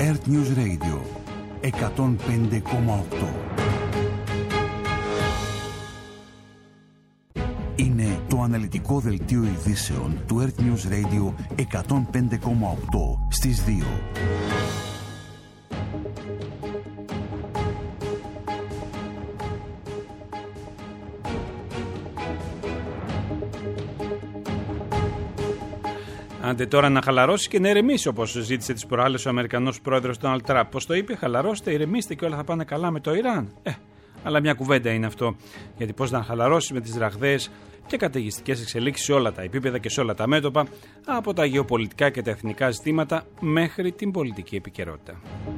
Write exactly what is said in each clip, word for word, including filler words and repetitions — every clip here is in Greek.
Earth News Radio εκατόν πέντε κόμμα οκτώ. Είναι το αναλυτικό δελτίο ειδήσεων του Earth News Radio εκατόν πέντε κόμμα οκτώ στις δύο. Άντε τώρα να χαλαρώσει και να ηρεμήσει, όπως ζήτησε τις προάλλες ο Αμερικανός πρόεδρος Ντόναλντ Τραμπ. Πώς το είπε, χαλαρώστε, ηρεμήστε και όλα θα πάνε καλά με το Ιράν. Ε, αλλά μια κουβέντα είναι αυτό. Γιατί πώς να χαλαρώσει με τις ραγδαίες και καταιγιστικές εξελίξεις σε όλα τα επίπεδα και σε όλα τα μέτωπα, από τα γεωπολιτικά και τα εθνικά ζητήματα μέχρι την πολιτική επικαιρότητα.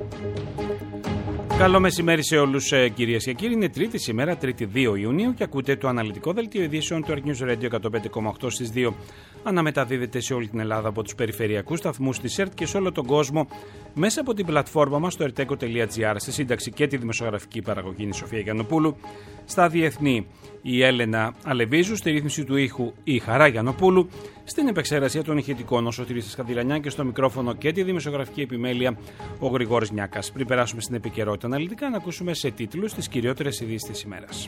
Καλό μεσημέρι σε όλους, κυρίες και κύριοι. Είναι Τρίτη σήμερα, Τρίτη δύο Ιουνίου, και ακούτε το αναλυτικό δελτίο ειδήσεων του Earth News Radio εκατόν πέντε κόμμα οκτώ στις δύο. Αναμεταδίδεται σε όλη την Ελλάδα από τους περιφερειακούς σταθμούς της ΕΡΤ και σε όλο τον κόσμο μέσα από την πλατφόρμα μας στο ερτέκο τελεία τζι άρ. Στη σύνταξη και τη δημοσιογραφική παραγωγή είναι η Σοφία Γιαννοπούλου. Στα διεθνή η Έλενα Αλεβίζου, στη ρύθμιση του ήχου η Χαρά Γιαννοπούλου, στην επεξεργασία των ηχητικών ο Σωτήρης Σκανδυλανιά και στο μικρόφωνο και τη δημοσιογραφική επιμέλεια ο Γρηγόρης Νιάκας. Πριν περάσουμε στην επικαιρότητα αναλυτικά, να ακούσουμε σε τίτλους τις κυριότερες ειδήσεις της ημέρας.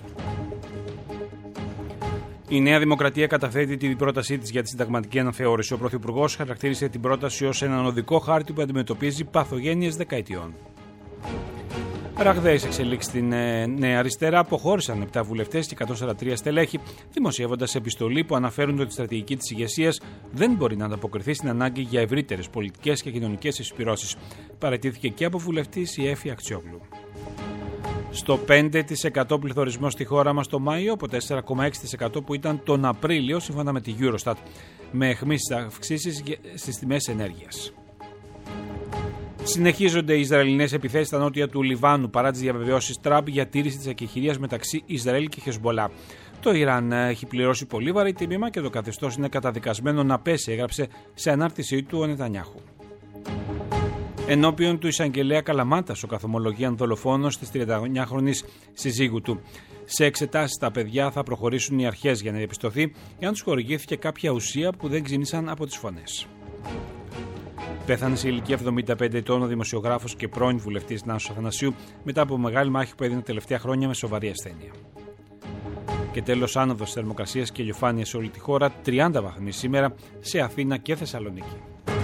Η Νέα Δημοκρατία καταθέτει την πρότασή της για τη συνταγματική αναθεώρηση. Ο Πρωθυπουργός χαρακτήρισε την πρόταση ως έναν οδικό χάρτη που αντιμετωπίζει παθογένειες δεκαετιών. Ραγδαίες εξελίξεις στην Νέα Αριστερά. Αποχώρησαν επτά βουλευτές και εκατόν σαράντα τρία στελέχη, δημοσιεύοντας επιστολή που αναφέρουν ότι η στρατηγική της ηγεσίας δεν μπορεί να ανταποκριθεί στην ανάγκη για ευρύτερες πολιτικές και κοινωνικές εισπυρώσεις. Παραιτήθηκε και από βουλευτής η Έφη Αξιόγλου. Στο πέντε τοις εκατό πληθωρισμό στη χώρα μας το Μάιο, από τέσσερα κόμμα έξι τοις εκατό που ήταν τον Απρίλιο, σύμφωνα με τη Eurostat, με αιχμείς αυξήσεις στις τιμές ενέργειας. Συνεχίζονται οι Ισραηλινές επιθέσεις στα νότια του Λιβάνου παρά τις διαβεβαιώσεις Τραμπ για τήρηση της εκεχηρίας μεταξύ Ισραήλ και Χεσμπολά. Το Ιράν έχει πληρώσει πολύ βαρύ τίμημα και το καθεστώς είναι καταδικασμένο να πέσει, έγραψε σε ανάρτησή του ο Νετανιάχου. Ενώπιον του εισαγγελέα Καλαμάτας, ο καθομολογίαν δολοφόνος της τριανταεννιάχρονης συζύγου του. Σε εξετάσεις στα παιδιά θα προχωρήσουν οι αρχές για να διαπιστωθεί εάν τους χορηγήθηκε κάποια ουσία που δεν ξύνησαν από τις φωνές. Πέθανε σε ηλικία εβδομήντα πέντε ετών ο δημοσιογράφος και πρώην βουλευτής Νάσος Αθανασίου μετά από μεγάλη μάχη που έδινε τελευταία χρόνια με σοβαρή ασθένεια. Και τέλος, άνοδος θερμοκρασίας και ηλιοφάνεια σε όλη τη χώρα, τριάντα βαθμοί σήμερα σε Αθήνα και Θεσσαλονίκη.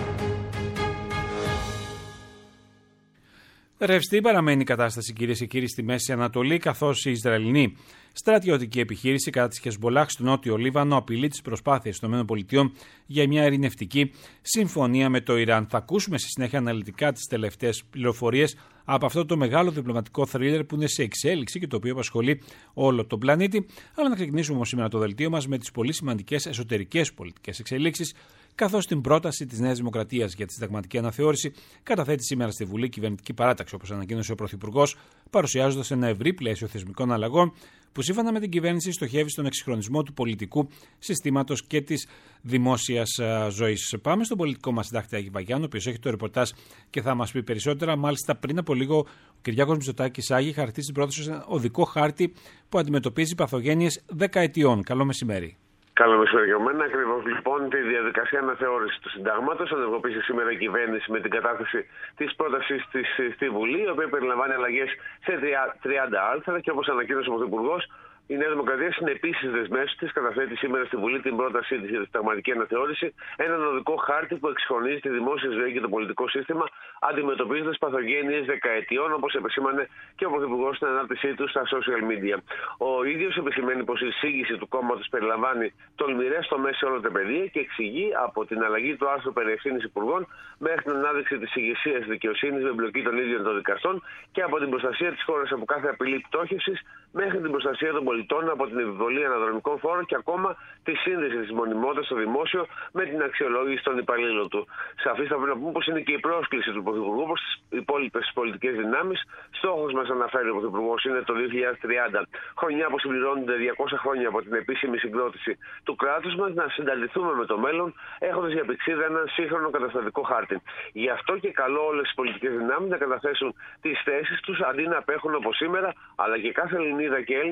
Ρευστή παραμένει η κατάσταση, κυρίες και κύριοι, στη Μέση Ανατολή, καθώς η Ισραηλινή στρατιωτική επιχείρηση κατά της Χεσμπολάχ στο νότιο Λίβανο απειλεί τις προσπάθειες των ΗΠΑ για μια ειρηνευτική συμφωνία με το Ιράν. Θα ακούσουμε στη συνέχεια αναλυτικά τις τελευταίες πληροφορίες από αυτό το μεγάλο διπλωματικό θρίλερ που είναι σε εξέλιξη και το οποίο απασχολεί όλο τον πλανήτη. Αλλά να ξεκινήσουμε όμως σήμερα το δελτίο μας με τις πολύ σημαντικές εσωτερικές πολιτικές εξελίξεις, καθώς την πρόταση της Νέας Δημοκρατίας για τη συνταγματική αναθεώρηση καταθέτει σήμερα στη Βουλή κυβερνητική παράταξη, όπως ανακοίνωσε ο Πρωθυπουργός, παρουσιάζοντας ένα ευρύ πλαίσιο θεσμικών αλλαγών που σύμφωνα με την κυβέρνηση στοχεύει στον εξυγχρονισμό του πολιτικού συστήματος και της δημόσιας ζωής. Πάμε στον πολιτικό μας συντάκτη Άγη Βαγιάννου, ο οποίος έχει το ρεπορτάζ και θα μας πει περισσότερα. Μάλιστα, πριν από λίγο, ο Κυριάκος Μητσοτάκης Άγη χαρακτήρισε την πρόταση ως ένα οδικό χάρτη που αντιμετωπίζει παθογένειες δεκαετιών. Καλό μεσημέρι. Καλό μεσημέρι για μένα. Ακριβώς λοιπόν τη διαδικασία αναθεώρησης του συντάγματος ενεργοποίησε σήμερα η κυβέρνηση με την κατάθεση της πρότασης της στη Βουλή, η οποία περιλαμβάνει αλλαγές σε τριάντα άρθρα και όπως ανακοίνωσε ο Πρωθυπουργός, η Νέα Δημοκρατία συνεπίσεις δεσμεύσεις της καταθέτει σήμερα στη Βουλή την πρότασή της για τη συνταγματική αναθεώρηση, έναν οδικό χάρτη που εξυγχρονίζει τη δημόσια ζωή και το πολιτικό σύστημα, αντιμετωπίζοντας παθογένειες δεκαετιών, όπως επεσήμανε και ο Πρωθυπουργός στην ανάρτησή του στα social media. Ο ίδιος επισημαίνει πως η εισήγηση του κόμματος περιλαμβάνει τολμηρές τομές σε όλα τα πεδία και εξηγεί από την αλλαγή του άρθρου περί ευθύνης υπουργών μέχρι την ανάδειξη της ηγεσίας της δικαιοσύνης με εμπλοκή των ίδιων των δικαστών και από την προστασία της χώρας από κάθε απειλή πτώχευσης μέχρι την προστασία των πολιτών από την επιβολή αναδρομικών φόρων και ακόμα τη σύνδεση της μονιμότητας στο δημόσιο με την αξιολόγηση των υπαλλήλων του. Σαφής θα πρέπει να πούμε πως είναι και η πρόσκληση του Πρωθυπουργού προς τις υπόλοιπες πολιτικές δυνάμεις. Στόχος μας, αναφέρει ο Πρωθυπουργός, είναι το δύο χιλιάδες τριάντα, χρονιά που συμπληρώνονται διακόσια χρόνια από την επίσημη συγκρότηση του κράτους μας, να συνταληθούμε με το μέλλον, έχοντας για πηξίδα έναν σύγχρονο καταστατικό χάρτη. Γι' αυτό και καλώ όλες τις πολιτικές δυνάμεις να καταθέσουν τις θέσεις τους αντί να απέχουν όπως σήμερα, αλλά και κάθε Ελληνίδα και Έλληνα να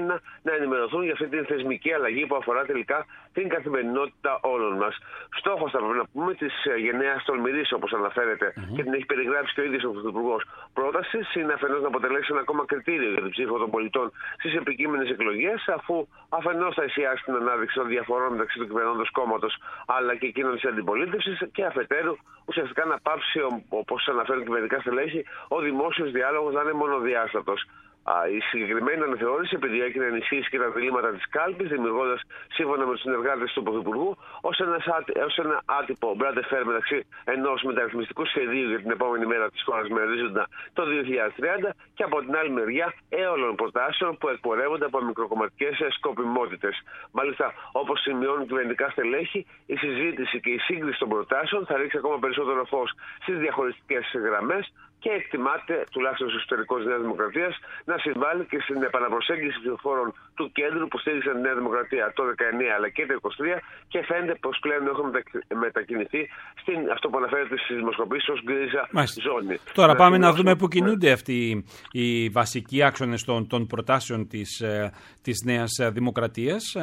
να ενημερωθούν για αυτή την θεσμική αλλαγή που αφορά τελικά την καθημερινότητα όλων μας. Στόχος, θα πρέπει να πούμε, της γενναίας τολμηρής, όπως αναφέρεται mm-hmm. και την έχει περιγράψει και ο ίδιος ο Πρωθυπουργός πρότασης, είναι αφενός να αποτελέσει ένα ακόμα κριτήριο για την ψήφο των πολιτών στις επικείμενες εκλογές, αφού αφενός θα εστιάσει την ανάδειξη των διαφορών μεταξύ του κυβερνώντος κόμματος αλλά και εκείνων της αντιπολίτευσης, και αφετέρου ουσιαστικά να πάψει, όπως αναφέρουν κυβερνητικά στελέχη, ο δημόσιος διάλογος να είναι μονοδιάστατος. Η συγκεκριμένη αναθεώρηση επιδιώκει να ενισχύσει και τα διλήμματα της κάλπης, δημιουργώντας, σύμφωνα με τους συνεργάτες του Πρωθυπουργού, ως ένα, ως ένα άτυπο μπραντεφέρ μεταξύ ενός μεταρρυθμιστικού σχεδίου για την επόμενη μέρα της χώρας με ορίζοντα το δύο χιλιάδες τριάντα και από την άλλη μεριά έολων προτάσεων που εκπορεύονται από μικροκομματικές σκοπιμότητες. Μάλιστα, όπως σημειώνουν κυβερνητικά στελέχη, η συζήτηση και η σύγκριση των προτάσεων θα ρίξει ακόμα περισσότερο φως στις διαχωριστικές γραμμές και εκτιμάται, τουλάχιστον στο εσωτερικό της Νέας Δημοκρατίας, να συμβάλλει και στην επαναπροσέγγιση ψηφοφόρων του κέντρου που στήριξαν τη Νέα Δημοκρατία το δεκαεννιά αλλά και το είκοσι τρία, και φαίνεται πως πλέον έχουν μετακινηθεί στην, αυτό που αναφέρεται στις δημοσκοπήσεις, ως γκρίζα ζώνη. Τώρα να πάμε να δούμε πού κινούνται αυτοί οι βασικοί άξονες των, των προτάσεων της, της Νέας Δημοκρατίας.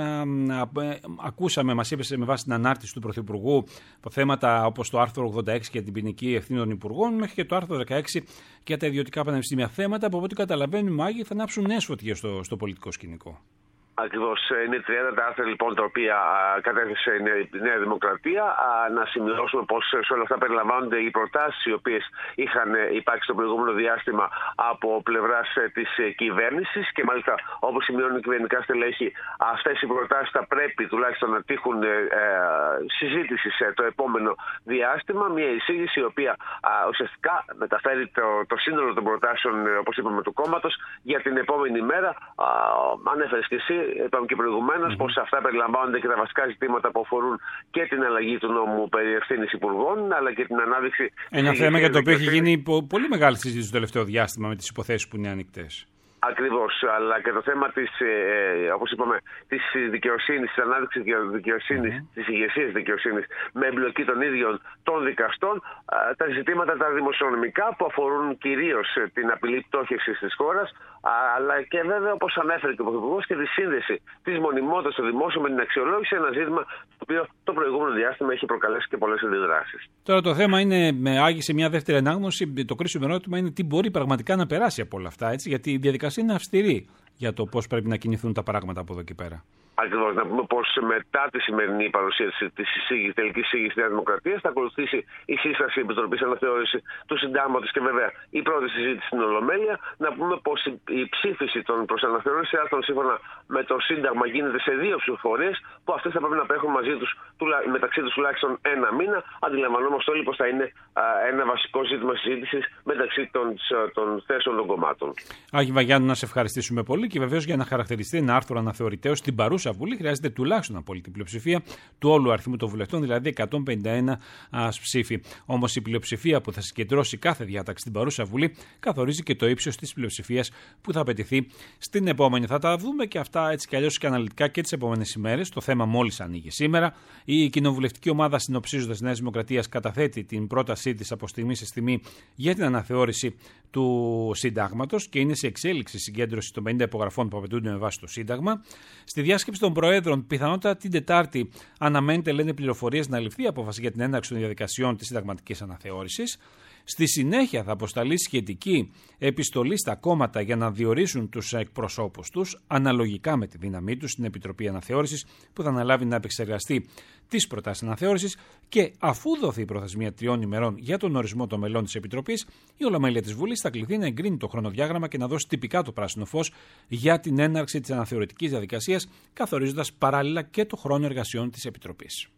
Ακούσαμε, μας είπε με βάση την ανάρτηση του Πρωθυπουργού, θέματα όπως το άρθρο ογδόντα έξι για την ποινική ευθύνη των υπουργών, μέχρι και το άρθρο δεκαέξι για τα ιδιωτικά πανεπιστήμια, θέματα που από ό,τι καταλαβαίνουμε, Άγιοι, θα ανάψουν νέες φωτιές στο, στο πολιτικό σκηνικό. Ακριβώς. Είναι τριάντα τα άρθρα λοιπόν τα οποία α, κατέθεσε η Νέα Δημοκρατία. Α, να σημειώσουμε πως σε όλα αυτά περιλαμβάνονται οι προτάσεις οι οποίες είχαν υπάρξει στο προηγούμενο διάστημα από πλευράς ε, της ε, κυβέρνησης, και μάλιστα, όπως σημειώνουν οι κυβερνητικά στελέχη, αυτές οι προτάσεις θα πρέπει τουλάχιστον να τύχουν ε, ε, συζήτηση σε το επόμενο διάστημα. Μια εισήγηση η οποία α, ουσιαστικά μεταφέρει το, το σύνολο των προτάσεων, ε, όπως είπαμε, του κόμματος για την επόμενη μέρα. Α, ανέφερες και εσύ, είπαμε και προηγουμένως, mm-hmm. πως αυτά περιλαμβάνονται και τα βασικά ζητήματα που αφορούν και την αλλαγή του νόμου περί ευθύνης υπουργών, αλλά και την ανάδειξη. Ένα θέμα για το οποίο έχει γίνει πολύ μεγάλη συζήτηση το τελευταίο διάστημα με τις υποθέσεις που είναι ανοιχτές. Ακριβώς, αλλά και το θέμα της, ε, όπως είπαμε, της δικαιοσύνης, της ανάδειξης δικαιοσύνης, mm-hmm. της ηγεσίας δικαιοσύνης με εμπλοκή των ίδιων των δικαστών, ε, τα ζητήματα τα δημοσιονομικά που αφορούν κυρίως την απειλή πτώχευσης της χώρας, αλλά και βέβαια, όπως ανέφερε και ο Πρωθυπουργός, και τη σύνδεση της μονιμότητας του δημόσιου με την αξιολόγηση, ένα ζήτημα το οποίο το προηγούμενο διάστημα έχει προκαλέσει και πολλές αντιδράσεις. Τώρα το θέμα είναι, με Άγη, σε μια δεύτερη ανάγνωση, το κρίσιμο ερώτημα είναι τι μπορεί πραγματικά να περάσει από όλα αυτά, έτσι, γιατί η διαδικασία είναι αυστηρή για το πώς πρέπει να κινηθούν τα πράγματα από εδώ και πέρα. Ακριβώς. Να πούμε πως μετά τη σημερινή παρουσίαση της τελικής εισήγησης της Νέας Δημοκρατίας θα ακολουθήσει η σύσταση Επιτροπής Αναθεώρηση του Συντάγματος και βέβαια η πρώτη συζήτηση στην Ολομέλεια. Να πούμε πως η ψήφιση των προς αναθεώρηση άρθρων σύμφωνα με το Σύνταγμα γίνεται σε δύο ψηφοφορίες, που αυτές θα πρέπει να απέχουν μαζί τους, μεταξύ τους τουλάχιστον ένα μήνα. Αντιλαμβανόμαστε όλοι πως θα είναι ένα βασικό ζήτημα συζήτησης μεταξύ των, των θέσεων των κομμάτων. Άγη Βαγιάννου, να σε ευχαριστήσουμε πολύ, και βεβαίως για να χαρακτηριστεί ένα άρθρο αναθεωρητέως στην παρούσα Βουλή χρειάζεται τουλάχιστον απόλυτη πλειοψηφία του όλου αριθμού των βουλευτών, δηλαδή εκατόν πενήντα ένα ψήφοι. Όμως η πλειοψηφία που θα συγκεντρώσει κάθε διάταξη στην παρούσα Βουλή καθορίζει και το ύψος της πλειοψηφίας που θα απαιτηθεί στην επόμενη. Θα τα δούμε και αυτά έτσι κι αλλιώς και αναλυτικά και τις επόμενες ημέρες. Το θέμα μόλις ανοίγει σήμερα. Η κοινοβουλευτική ομάδα, συνοψίζοντας της Νέας Δημοκρατίας, καταθέτει την πρότασή της από στιγμή σε στιγμή για την αναθεώρηση του Συντάγματος και είναι σε εξέλιξη συγκέντρωση των πενήντα υπογραφών που απαιτούνται με βάση το Σύνταγμα. Στη διάσκεψη των Προέδρων, πιθανότατα την Τετάρτη, αναμένεται, λένε πληροφορίες, να ληφθεί απόφαση για την έναρξη των διαδικασιών της συνταγματικής αναθεώρησης. Στη συνέχεια θα αποσταλεί σχετική επιστολή στα κόμματα για να διορίσουν τους εκπροσώπους τους, αναλογικά με τη δύναμή τους, στην Επιτροπή Αναθεώρησης, που θα αναλάβει να επεξεργαστεί τις προτάσεις αναθεώρησης, και αφού δοθεί η προθεσμία τριών ημερών για τον ορισμό των μελών της Επιτροπής, η Ολομέλεια της Βουλής θα κληθεί να εγκρίνει το χρονοδιάγραμμα και να δώσει τυπικά το πράσινο φως για την έναρξη της αναθεωρητικής διαδικασίας, καθορίζοντας παράλληλα και το χρόνο εργασιών της Επιτροπής.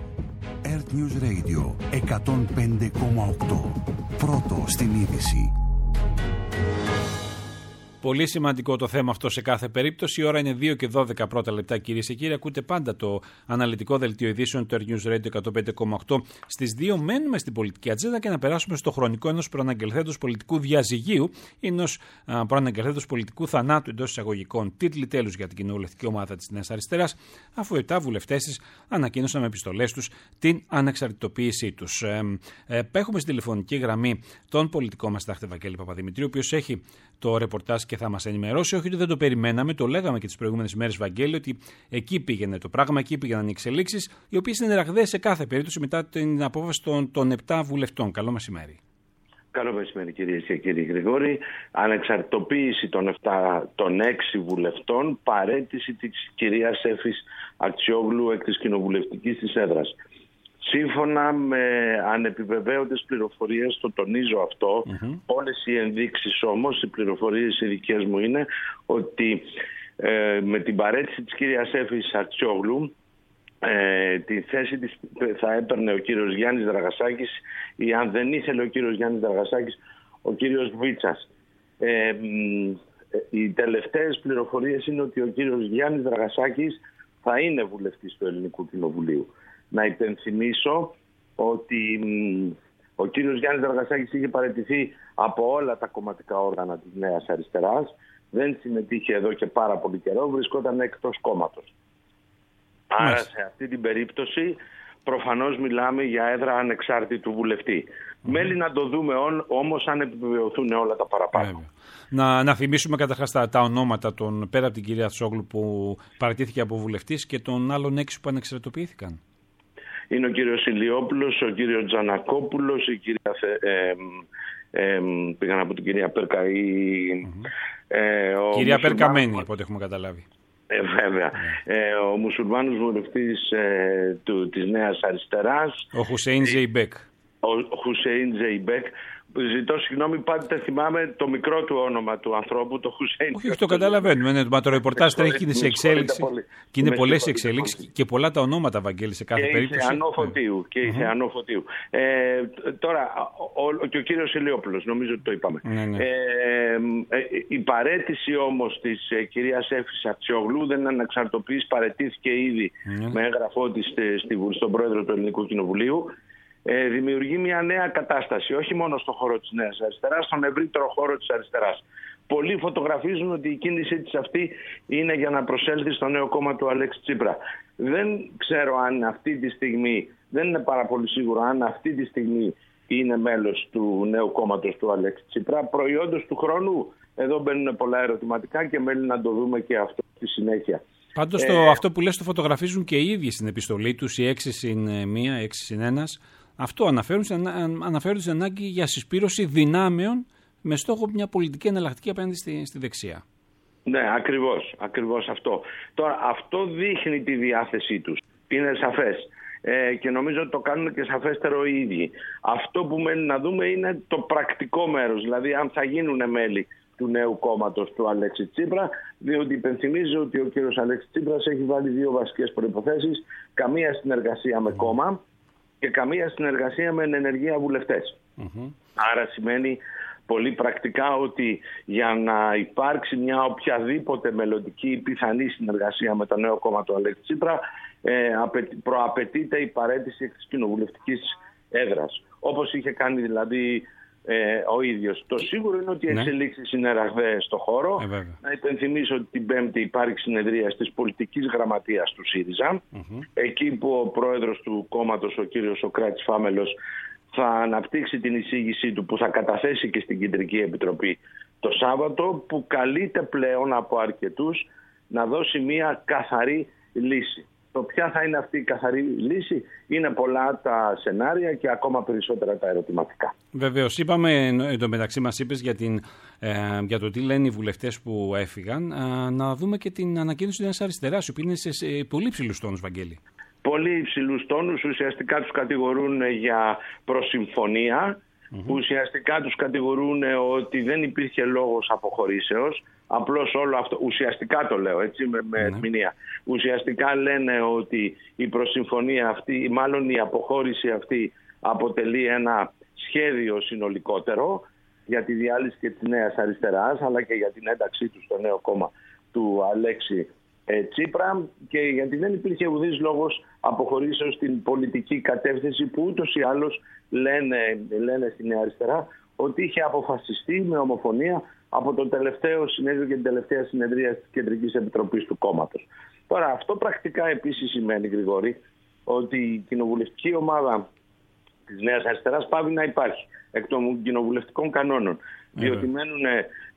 Earth News Radio εκατόν πέντε κόμμα οκτώ. Πρώτο στην είδηση. Πολύ σημαντικό το θέμα αυτό σε κάθε περίπτωση. Η ώρα είναι δύο και δώδεκα πρώτα λεπτά, κυρίες και κύριοι. Ακούτε πάντα το αναλυτικό δελτίο ειδήσεων του Earth News Radio εκατόν πέντε κόμμα οκτώ. Στις δύο μένουμε στην πολιτική ατζέντα και να περάσουμε στο χρονικό ενός προαναγγελθέντος πολιτικού διαζυγίου, ενός προαναγγελθέντος πολιτικού θανάτου εντός εισαγωγικών. Τίτλοι τέλους για την κοινοβουλευτική ομάδα της Νέας Αριστεράς, αφού επτά βουλευτές της ανακοίνωσαν με επιστολές τους την ανεξαρτητοποίησή τους. Ε, ε, έχουμε στην τηλεφωνική γραμμή τον πολιτικό μας τάχτη Βαγγέλη Παπαδημητρίου, ο οποίος έχει το ρεπορτάζ και θα μας ενημερώσει. Όχι ότι δεν το περιμέναμε, το λέγαμε και τις προηγούμενες μέρες, Βαγγέλη, ότι εκεί πήγαινε το πράγμα, εκεί πήγαιναν οι εξελίξεις, οι οποίες είναι ραγδαίες σε κάθε περίπτωση μετά την απόφαση των, των επτά βουλευτών. Καλό μεσημέρι. Καλό μεσημέρι, κυρίες και κύριοι. Γρηγόρη, ανεξαρτητοποίηση των, επτά, των έξι βουλευτών, παραίτηση της κυρίας Εύης Αξιόγλου εκ της κοινοβουλευτικής της έδρας. Σύμφωνα με ανεπιβεβαίωτες πληροφορίες, το τονίζω αυτό, mm-hmm. όλες οι ενδείξεις όμως, οι πληροφορίες οι δικές μου είναι ότι ε, με την παραίτηση της κυρίας Εύης Αξιόγλου, Ε, τη θέση της θα έπαιρνε ο κύριος Γιάννης Δραγασάκης, ή αν δεν ήθελε ο κύριος Γιάννης Δραγασάκης, ο κύριος Βίτσας. Ε, οι τελευταίες πληροφορίες είναι ότι ο κύριος Γιάννης Δραγασάκης θα είναι βουλευτής του Ελληνικού Κοινοβουλίου. Να υπενθυμίσω ότι ο κύριος Γιάννης Δραγασάκης είχε παραιτηθεί από όλα τα κομματικά όργανα της Νέας Αριστεράς, δεν συμμετείχε εδώ και πάρα πολύ καιρό, βρισκόταν εκτός κόμματος. Άρα σε αυτή την περίπτωση προφανώς μιλάμε για έδρα ανεξάρτητου βουλευτή. Mm. Μέλη να το δούμε όμως αν επιβεβαιωθούν όλα τα παραπάνω. Να, να θυμίσουμε καταρχάς τα, τα ονόματα των, πέρα από την κυρία Αξιόγλου που παραιτήθηκε από βουλευτής, και των άλλων έξι που ανεξαρτητοποιήθηκαν. Είναι ο κύριος Ηλιόπουλος, ο κύριος Τζανακόπουλος, η κυρία ε, ε, ε, πήγαν από την κυρία Περκαή. Mm-hmm. Ε, κυρία Περκαμένη, από ό,τι έχουμε καταλάβει. Ε, βέβαια. Yeah. Ε, ο μουσουλμάνος βουλευτής ε, του, της Νέας Αριστεράς. Ο Χουσέιν Ζεϊμπέκ. Ο Χουσέιν Ζεϊμπέκ. Ζητώ συγγνώμη, πάντα θυμάμαι το μικρό του όνομα του ανθρώπου, το Χουσέιν. Όχι, όχι, το καταλαβαίνουμε. Ναι, το ρεπορτάζ τρέχει και είναι σε εξέλιξη. Και είναι πολλές εξελίξεις και πολλά τα ονόματα, Βαγγέλη, σε κάθε και περίπτωση. Είχε ανώφωτίου, και είχε mm-hmm. ανώφωτίου. Ε, τώρα, ο, ο, και ο κύριος Ηλιόπουλος, νομίζω ότι το είπαμε. Ναι, ναι. Ε, ε, η παραίτηση όμως της ε, κυρίας Εύης Αξιόγλου δεν αναξαρτοποιείς, παραιτήθηκε ήδη mm-hmm. με έγγραφό της στον πρόεδρο του Ελληνικού Κοινοβουλίου. Ε, δημιουργεί μια νέα κατάσταση, όχι μόνο στον χώρο της Νέας Αριστεράς, στον ευρύτερο χώρο της αριστεράς. Πολλοί φωτογραφίζουν ότι η κίνησή της αυτή είναι για να προσέλθει στο νέο κόμμα του Αλέξη Τσίπρα. Δεν ξέρω αν αυτή τη στιγμή, δεν είναι πάρα πολύ σίγουρο αν αυτή τη στιγμή είναι μέλος του νέου κόμματος του Αλέξη Τσίπρα. Προϊόντος του χρόνου, εδώ μπαίνουν πολλά ερωτηματικά και μένει να το δούμε και αυτό στη συνέχεια. Πάντως ε, το, αυτό που λες το φωτογραφίζουν και οι ίδιοι στην επιστολή τους, οι έξι συν μία, έξι συν ένα. Αυτό αναφέρουν, αναφέρουν στην ανάγκη για συσπήρωση δυνάμεων με στόχο μια πολιτική εναλλακτική απέναντι στη, στη δεξιά. Ναι, ακριβώς, ακριβώς αυτό. Τώρα, αυτό δείχνει τη διάθεσή τους. Είναι σαφές. Ε, και νομίζω ότι το κάνουν και σαφέστερο οι ίδιοι. Αυτό που μένει να δούμε είναι το πρακτικό μέρος. Δηλαδή, αν θα γίνουν μέλη του νέου κόμματος του Αλέξη Τσίπρα, διότι υπενθυμίζω ότι ο κύριος Αλέξη Τσίπρας έχει βάλει δύο βασικές προϋποθέσεις. Καμία συνεργασία με κόμμα και καμία συνεργασία με ενεργεία βουλευτές. Mm-hmm. Άρα σημαίνει πολύ πρακτικά ότι για να υπάρξει μια οποιαδήποτε μελλοντική πιθανή συνεργασία με το νέο κόμμα του Αλέξη Τσίπρα, ε, προαπαιτείται η παραίτηση της κοινοβουλευτικής έδρας. Όπως είχε κάνει δηλαδή ε, ο ίδιος. Το σίγουρο είναι ότι οι εξελίξεις είναι ραγδαίες στο χώρο. Ε, να υπενθυμίσω ότι την Πέμπτη υπάρχει συνεδρία της πολιτικής γραμματείας του ΣΥΡΙΖΑ. Mm-hmm. Εκεί που ο πρόεδρος του κόμματος, ο κύριος Σοκράτης Φάμελος, θα αναπτύξει την εισήγησή του που θα καταθέσει και στην Κεντρική Επιτροπή το Σάββατο, που καλείται πλέον από αρκετούς να δώσει μια καθαρή λύση. Το ποια θα είναι αυτή η καθαρή λύση, είναι πολλά τα σενάρια και ακόμα περισσότερα τα ερωτηματικά. Βεβαίως, είπαμε, εν τω μεταξύ μας είπες για, την, ε, για το τι λένε οι βουλευτές που έφυγαν, ε, να δούμε και την ανακοίνωση της Νέας Αριστεράς, η οποία είναι σε, σε πολύ υψηλούς τόνους, Βαγγέλη. Πολύ υψηλούς τόνους, ουσιαστικά τους κατηγορούν για προσυμφωνία, mm-hmm. ουσιαστικά τους κατηγορούν ότι δεν υπήρχε λόγος αποχωρήσεως. Απλώς όλο αυτό, ουσιαστικά το λέω έτσι με, με ερμηνεία, mm-hmm. ουσιαστικά λένε ότι η προσυμφωνία αυτή, ή μάλλον η αποχώρηση αυτή αποτελεί ένα σχέδιο συνολικότερο για τη διάλυση και της Νέας Αριστεράς, αλλά και για την ένταξή του στο νέο κόμμα του Αλέξη ε, Τσίπρα, και γιατί δεν υπήρχε ουδής λόγος αποχωρήσεως στην πολιτική κατεύθυνση που ούτως ή άλλως λένε, λένε στη Νέα Αριστερά ότι είχε αποφασιστεί με ομοφωνία από το τελευταίο συνέδριο και την τελευταία συνεδρία της Κεντρικής Επιτροπής του κόμματος. Τώρα, αυτό πρακτικά επίσης σημαίνει, Γρηγόρη, ότι η κοινοβουλευτική ομάδα της Νέας Αριστεράς πάβει να υπάρχει εκ των κοινοβουλευτικών κανόνων. Mm-hmm. Διότι μένουν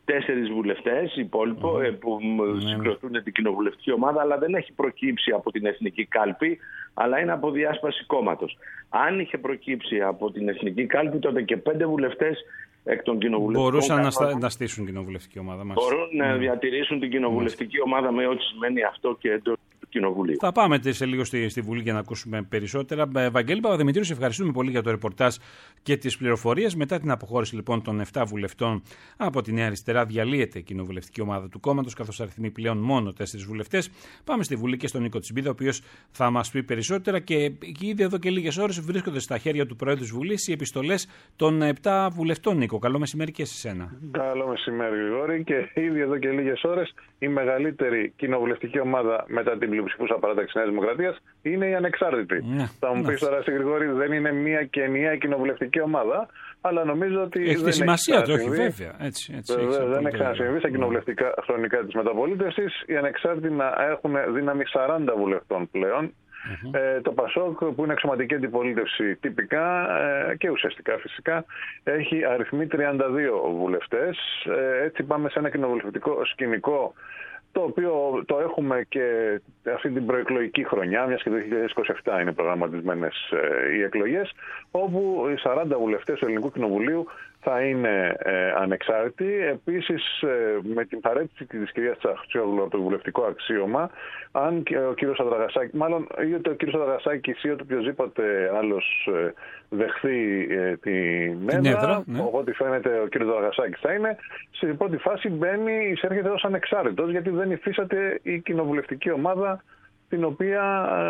τέσσερις βουλευτές υπόλοιπο mm. που mm. συγκροτούν την κοινοβουλευτική ομάδα, αλλά δεν έχει προκύψει από την Εθνική Κάλπη, αλλά είναι από διάσπαση κόμματος. Αν είχε προκύψει από την Εθνική Κάλπη, τότε και πέντε βουλευτές εκ των κοινοβουλευτικών μπορούσαν να, κάλπων, να στήσουν κοινοβουλευτική ομάδα μας. Μπορούν mm. να διατηρήσουν την κοινοβουλευτική mm. ομάδα με ό,τι σημαίνει αυτό και εντός του Κοινοβουλίου. Θα πάμε σε λίγο στη, στη Βουλή για να ακούσουμε περισσότερα. Βαγγέλη Παπαδημητρίου, σε ευχαριστούμε πολύ για το ρεπορτάζ και τις πληροφορίες. Μετά την αποχώρηση λοιπόν των επτά βουλευτών από τη Νέα Αριστερά, διαλύεται η κοινοβουλευτική ομάδα του κόμματος, καθώς αριθμεί πλέον μόνο τέσσερις βουλευτές. Πάμε στη Βουλή και στον Νίκο Τσιμπίδα, ο οποίος θα μας πει περισσότερα. Και ήδη εδώ και λίγες ώρες βρίσκονται στα χέρια του Προέδρου της Βουλής οι επιστολές των επτά βουλευτών. Νίκο, καλό μεσημέρι και σε σένα. Καλό μεσημέρι, Γρηγόρη. Και ήδη εδώ και λίγες ώρες η μεγαλύτερη κοινοβουλευτική ομάδα μετά την πλειοψηφούσα παράταξη Νέας Δημοκρατίας είναι η Ανεξάρτητη. Ναι, θα μου πεις τώρα, Γρηγόρη, δεν είναι μία και ενιαία κοινοβουλευτική ομάδα, αλλά νομίζω ότι. Έχει τη σημασία του, όχι, βέβαια. Έτσι, έτσι, βέβαια δεν έχει ξανασυμβεί στα κοινοβουλευτικά χρονικά της μεταπολίτευσης. Οι Ανεξάρτητοι να έχουν δύναμη σαράντα βουλευτών πλέον. Mm-hmm. Ε, το ΠΑΣΟΚ, που είναι εξωματική αντιπολίτευση τυπικά ε, και ουσιαστικά φυσικά, έχει αριθμεί τριάντα δύο βουλευτές. Ε, έτσι πάμε σε ένα κοινοβουλευτικό σκηνικό, το οποίο το έχουμε και αυτή την προεκλογική χρονιά, μιας και το δύο χιλιάδες είκοσι επτά είναι προγραμματισμένες ε, οι εκλογές, όπου οι σαράντα βουλευτές του Ελληνικού Κοινοβουλίου θα είναι ε, ανεξάρτητοι. Επίσης, ε, με την παρέτηση της κυρίας Τσαχτσιόγλου από το βουλευτικό αξίωμα, αν και ο κύριος Αδραγασάκης, μάλλον ή ότι ο κύριος Αδραγασάκης ή ότι οποιοδήποτε άλλος ε, δεχθεί ε, την έδρα, ναι. Ό,τι φαίνεται ο κύριος Αδραγασάκης θα είναι, στην πρώτη φάση μπαίνει, εισέρχεται ως ανεξάρτητος, γιατί δεν υφίσταται η κοινοβουλευτική ομάδα την οποία,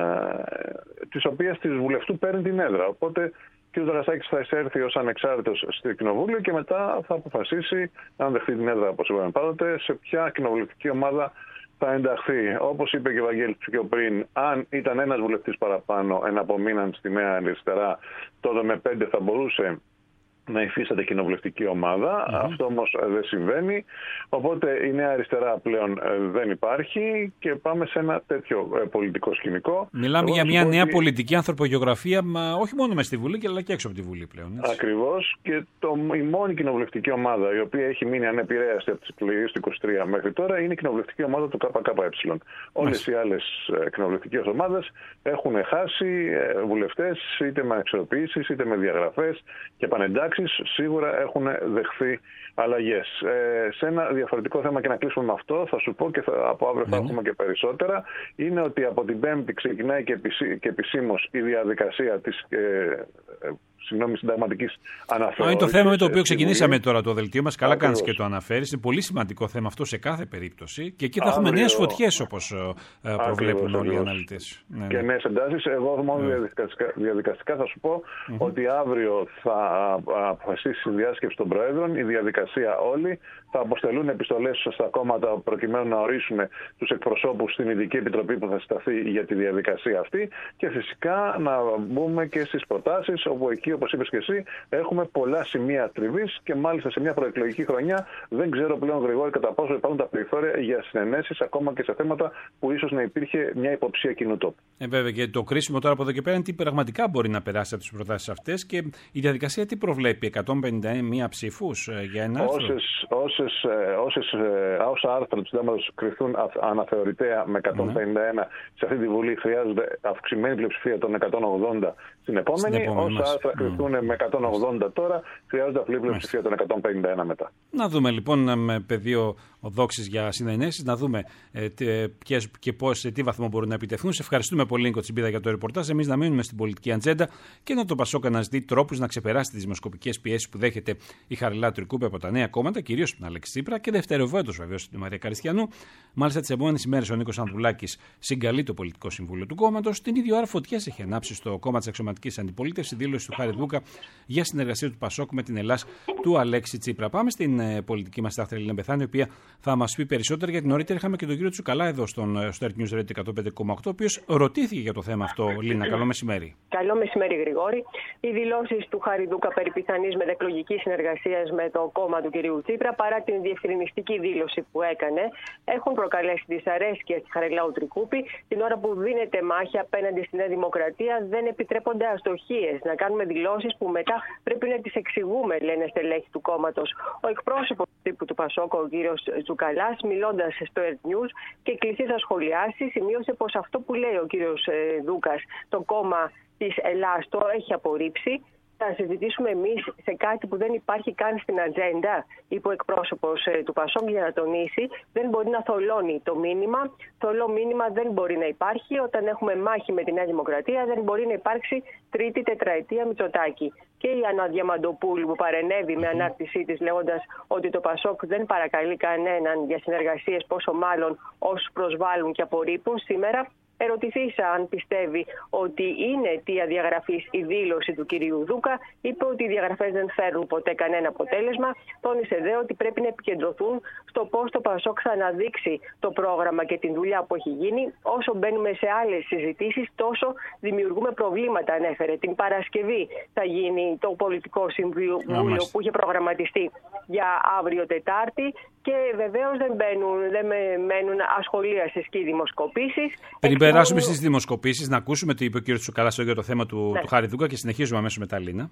ε, της οποίας της βουλευτού παίρνει την έδρα. Οπότε ο κ. Δραγασάκης θα εισέρθει ως ανεξάρτητος στο Κοινοβούλιο και μετά θα αποφασίσει, αν δεχτεί την έδρα, όπως είπαμε πάντοτε, σε ποια κοινοβουλευτική ομάδα θα ενταχθεί. Όπως είπε και ο Βαγγέλης πιο πριν, αν ήταν ένας βουλευτής παραπάνω εναπομείναν στη Νέα Αριστερά, τότε με πέντε θα μπορούσε να υφίσταται κοινοβουλευτική ομάδα. Mm-hmm. Αυτό όμως δεν συμβαίνει. Οπότε η Νέα Αριστερά πλέον δεν υπάρχει και πάμε σε ένα τέτοιο πολιτικό σκηνικό. Μιλάμε Εγώ για μια νέα ότι... πολιτική ανθρωπογεωγραφία, μα όχι μόνο μες στη Βουλή, αλλά και έξω από τη Βουλή πλέον. Έτσι. Ακριβώς. Και το, η μόνη κοινοβουλευτική ομάδα η οποία έχει μείνει ανεπηρέαστη από τις εκλογές του είκοσι τρία μέχρι τώρα είναι η κοινοβουλευτική ομάδα του ΚΚΕ. Όλες οι άλλες κοινοβουλευτικές ομάδες έχουν χάσει βουλευτές, είτε με εξορροπήσεις, είτε με διαγραφές και πανεντάξεις. Σίγουρα έχουν δεχθεί αλλαγές. Ε, σε ένα διαφορετικό θέμα, και να κλείσουμε με αυτό, θα σου πω και θα, από αύριο θα έχουμε και περισσότερα, είναι ότι από την Πέμπτη ξεκινάει και, επισή, και επισήμως η διαδικασία της ε, ε, συγγνώμη, συνταγματικής αναθεώρησης. Είναι το θέμα με το οποίο ξεκινήσαμε τώρα το δελτίο μας. Καλά κάνεις και το αναφέρεις. Είναι πολύ σημαντικό θέμα αυτό σε κάθε περίπτωση. Και εκεί θα Αύριο... έχουμε νέες φωτιές, όπως προβλέπουν ακριβώς, όλοι οι αναλυτές. Ναι, και ναι. νέες εντάσεις. Εγώ μόνο ναι. διαδικαστικά, διαδικαστικά θα σου πω mm-hmm. ότι αύριο θα αποφασίσει η διάσκεψη των Προέδρων, η διαδικασία όλη. Θα αποστελούν επιστολές στα κόμματα προκειμένου να ορίσουν τους εκπροσώπους στην Ειδική Επιτροπή που θα συσταθεί για τη διαδικασία αυτή. Και φυσικά να μπούμε και στις προτάσεις, όπου εκεί, όπως είπες και εσύ, έχουμε πολλά σημεία τριβής και μάλιστα σε μια προεκλογική χρονιά δεν ξέρω πλέον, Γρηγόρη, κατά πόσο υπάρχουν τα περιθώρια για συνενέσεις, ακόμα και σε θέματα που ίσως να υπήρχε μια υποψία κοινού τόπου. Ε, βέβαια, και το κρίσιμο τώρα από εδώ και πέρα είναι τι πραγματικά μπορεί να περάσει από τις προτάσεις αυτές και η διαδικασία τι προβλέπει, εκατόν πενήντα ένα ψήφους για ένα άρθρο. Όσες, όσες, όσες, όσα άρθρα του συντάγματος κρυφθούν αναθεωρητέα με εκατόν πενήντα ένα mm. σε αυτή τη Βουλή χρειάζονται αυξημένη πλειοψηφία των εκατόν ογδόντα στην επόμενη. Στην επόμενη όσα άρθρα κρυφθούν mm. με εκατόν ογδόντα τώρα χρειάζονται απλή πλειοψηφία των εκατόν πενήντα ένα μετά. Να δούμε λοιπόν με πεδίο οδόξης για συνενέσεις, να δούμε ε, ποιες και πώς, σε τι βαθμό μπορούν να επιτευχθούν. Σε ευχαριστούμε πολύ, Νίκο Τσιμπίδα, για το ρεπορτάζ. Εμείς να μείνουμε στην πολιτική ατζέντα και να το ΠΑΣΟΚ αναζητεί τρόπους να ξεπεράσει τις δημοσκοπικές πιέσεις που δέχεται η Χαριλάου Τρικούπη από τα νέα κόμματα, κυρίως τον Αλέξη Τσίπρα και δευτεροβόητος βεβαίως την Μαρία Καριστιανού. Μάλιστα, τις επόμενες ημέρες ο Νίκος Ανδρουλάκης συγκαλεί το πολιτικό συμβούλιο του κόμματος. Την ίδια ώρα φωτιές έχει ανάψει στο κόμμα της αξιωματικής αντιπολίτευσης δήλωση του Χάρη Δούκα για συνεργασία του ΠΑΣΟΚ με την Ελλάς του Αλέξη Τσίπρα. Πάμε στην ε, πολιτική μας τάχτη Ελίνα Μπεθάνη, η οποία θα μας πει περισσότερα, γιατί νωρίτερα είχαμε και τον κύριο Τσουκαλά εδώ στον, στο Earth News Radio εκατόν πέντε κόμμα οκτώ, ο οποίος ρωτήθηκε για το θέμα αυτό. Λίνα, καλό μεσημέρι. Καλό μεσημέρι, Γρηγόρη. Οι δηλώσεις του Χάρη Δούκα περί πιθανής μετεκλογικής συνεργασίας με το κόμμα του κυρίου Τσίπρα, παρά την διευκρινιστική δήλωση που έκανε, έχουν προκαλέσει δυσαρέσκεια στη Χαριλάου Τρικούπη. Την ώρα που δίνεται μάχη απέναντι στη Νέα Δημοκρατία, δεν επιτρέπονται αστοχίες. Να κάνουμε δηλώσεις δηλώσεις που μετά πρέπει να τις εξηγούμε, λένε στελέχη του κόμματος. Ο εκπρόσωπος τύπου του Πασόκ, ο κύριος Τσουκαλάς, μιλώντας στο Earth News και κλειστής να σχολιάσει, σημείωσε πως αυτό που λέει ο κύριος Δούκας, το κόμμα της Ελλάς, το έχει απορρίψει. Θα συζητήσουμε εμείς σε κάτι που δεν υπάρχει καν στην ατζέντα, είπε ο εκπρόσωπος ε, του Πασόκ, για να τονίσει. Δεν μπορεί να θολώνει το μήνυμα. Θολό μήνυμα δεν μπορεί να υπάρχει. Όταν έχουμε μάχη με τη Νέα Δημοκρατία, δεν μπορεί να υπάρξει τρίτη τετραετία Μητσοτάκη. Και η Άννα Διαμαντοπούλου, που παρενέβη με ανάρτησή της λέγοντας ότι το Πασόκ δεν παρακαλεί κανέναν για συνεργασίες, πόσο μάλλον όσους προσβάλλουν και απορρίπτουν, σήμερα ερωτηθήσα αν πιστεύει ότι είναι αιτία διαγραφής η δήλωση του κυρίου Δούκα, είπε ότι οι διαγραφές δεν φέρνουν ποτέ κανένα αποτέλεσμα. Τόνισε δε ότι πρέπει να επικεντρωθούν στο πώς το Πασόκ θα αναδείξει το πρόγραμμα και την δουλειά που έχει γίνει. Όσο μπαίνουμε σε άλλες συζητήσεις, τόσο δημιουργούμε προβλήματα, ανέφερε. Την Παρασκευή θα γίνει το πολιτικό συμβούλιο που είχε προγραμματιστεί για αύριο Τετάρτη και βεβαίως δεν, δεν μένουν ασχολίαστες και οι δημοσκοπήσεις. Πριν περάσουμε στις δημοσκοπήσεις, να ακούσουμε τι είπε ο κ. Τσουκαλάς για το θέμα του, ναι. του Χάρη Δούκα και συνεχίζουμε αμέσως με τα Λίνα.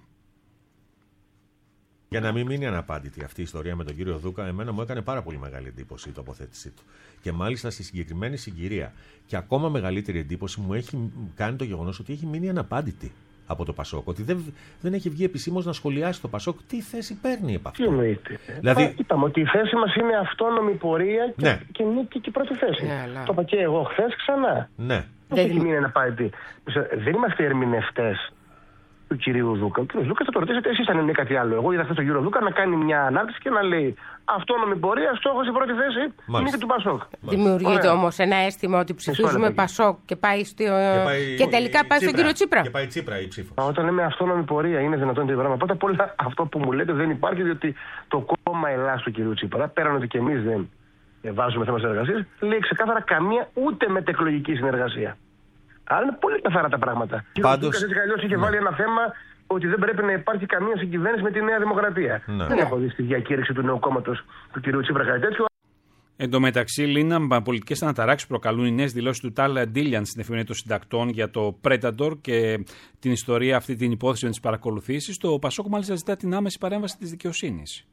Για να μην μείνει αναπάντητη αυτή η ιστορία με τον κύριο Δούκα, εμένα μου έκανε πάρα πολύ μεγάλη εντύπωση η τοποθέτησή του. Και μάλιστα στη συγκεκριμένη συγκυρία. Και ακόμα μεγαλύτερη εντύπωση μου έχει κάνει το γεγονός ότι έχει μείνει αναπάντητη από το Πασόκ. Ότι δεν, δεν έχει βγει επισήμως να σχολιάσει το Πασόκ τι θέση παίρνει επ' αυτό. Τι εννοείται. Δηλαδή... Α, είπαμε ότι η θέση μας είναι αυτόνομη πορεία και, ναι. και νίκη και πρώτη θέση. Ναι, αλλά... Το είπα και εγώ χθες ξανά. Ναι. Δεν έχει μείνει αναπάντητη. Δεν είμαστε ερμηνευτές του κυρίου Δούκα. Ο κύριος Δούκα θα το ρωτήσετε εσείς αν είναι κάτι άλλο. Εγώ είδα χθες τον κύριο Δούκα να κάνει μια ανάρτηση και να λέει αυτόνομη πορεία, στόχος η πρώτη θέση είναι και του Πασόκ. Δημιουργείται όμως ένα αίσθημα ότι ψηφίζουμε Πασόκ και, πάει στο... και, πάει... και τελικά πάει στον κύριο Τσίπρα. Και πάει Τσίπρα η ψήφος. Όταν λέμε αυτόνομη πορεία, είναι δυνατόν το πράγμα. Πρώτα απ' όλα αυτό που μου λέτε δεν υπάρχει, διότι το κόμμα Ελλάς του κυρίου Τσίπρα, πέραν ότι και εμείς δεν βάζουμε θέμα συνεργασίας, λέει ξεκάθαρα καμία ούτε μετεκλογική συνεργασία. Άρα είναι πολύ καθαρά τα πράγματα. Πάντως... Και ο κ. είχε ναι. βάλει ένα θέμα ότι δεν πρέπει να υπάρχει καμία συγκυβέρνηση με τη Νέα Δημοκρατία. Ναι. Δεν έχω δει στη διακήρυξη του νέου κόμματος του κ. Τσίπρα κάτι τέτοιο. Εν τω μεταξύ, Λίνα, πολιτικές αναταράξεις προκαλούν οι νέες δηλώσεις του Τάλ Ντίλιαν στην Εφημερίδα των Συντακτών για το Predator και την ιστορία αυτή, την υπόθεση με τις παρακολουθήσεις. Το Πασόκ μάλιστα ζητά την άμεση παρέμβαση της δικαιοσύνης.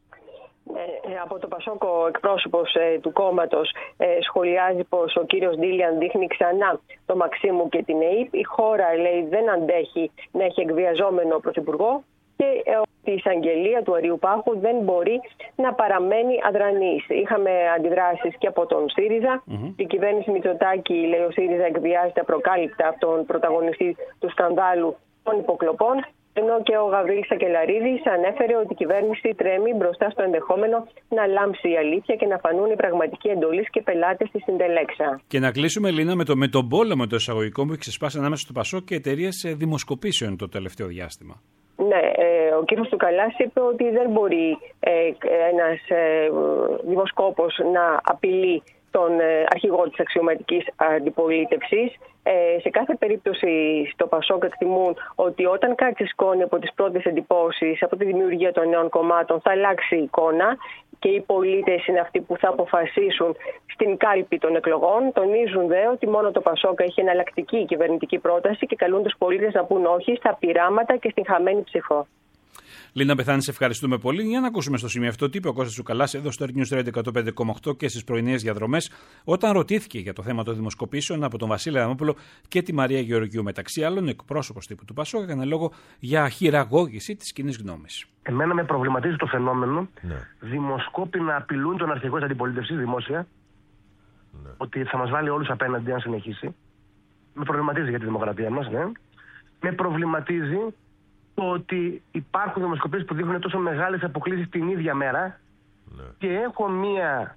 Από το Πασόκ ο εκπρόσωπος ε, του κόμματος ε, σχολιάζει πως ο κύριος Ντίλιαν δείχνει ξανά το Μαξίμου και την ΕΥΠ. Η χώρα, λέει, δεν αντέχει να έχει εκβιαζόμενο πρωθυπουργό και ε, η εισαγγελία του Αριού Πάχου δεν μπορεί να παραμένει αδρανής. Είχαμε αντιδράσεις και από τον ΣΥΡΙΖΑ. Mm-hmm. Η κυβέρνηση Μητσοτάκη, λέει, ο ΣΥΡΙΖΑ εκβιάζεται απροκάλυπτα από τον πρωταγωνιστή του σκανδάλου των υποκλοπών. Ενώ και ο Γαβρίλης Σακελαρίδης ανέφερε ότι η κυβέρνηση τρέμει μπροστά στο ενδεχόμενο να λάμψει η αλήθεια και να φανούν οι πραγματικοί εντολείς και πελάτες της συντελέξα. Και να κλείσουμε, Λίνα, με, το, με τον πόλεμο των εισαγωγικών που έχει ξεσπάσει ανάμεσα στο Πασόκ και εταιρείες δημοσκοπήσεων το τελευταίο διάστημα. Ναι, ε, ο κύριος Τσουκαλάς είπε ότι δεν μπορεί ε, ένας ε, δημοσκόπος να απειλεί τον ε, αρχηγό της αξιωματικής αντιπολίτευσης. Ε, σε κάθε περίπτωση στο Πασόκ εκτιμούν ότι όταν κάτι ξεσκώνει από τις πρώτες εντυπώσεις, από τη δημιουργία των νέων κομμάτων, θα αλλάξει η εικόνα και οι πολίτες είναι αυτοί που θα αποφασίσουν στην κάλπη των εκλογών. Τονίζουν δε ότι μόνο το Πασόκ έχει εναλλακτική κυβερνητική πρόταση και καλούν τους πολίτες να πούν όχι στα πειράματα και στην χαμένη ψηφό. Λίνα Πεθάνη, σε ευχαριστούμε πολύ. Για να ακούσουμε στο σημείο αυτό τι είπε ο Κώστας Τσουκαλάς εδώ στο Earth News Radio εκατόν πέντε κόμμα οκτώ και στις πρωινές διαδρομές, όταν ρωτήθηκε για το θέμα των δημοσκοπήσεων από τον Βασίλη Αδαμόπουλο και τη Μαρία Γεωργιού. Μεταξύ άλλων, εκπρόσωπος τύπου του Πασόκ έκανε λόγο για χειραγώγηση της κοινής γνώμης. Εμένα με προβληματίζει το φαινόμενο ναι. δημοσκόποι να απειλούν τον αρχηγό της αντιπολίτευσης δημόσια, ναι. ότι θα μας βάλει όλους απέναντι αν συνεχίσει. Με προβληματίζει για τη δημοκρατία μας, ναι. Με προβληματίζει το ότι υπάρχουν δημοσκοπήσεις που δείχνουν τόσο μεγάλες αποκλίσεις την ίδια μέρα ναι. και έχω μία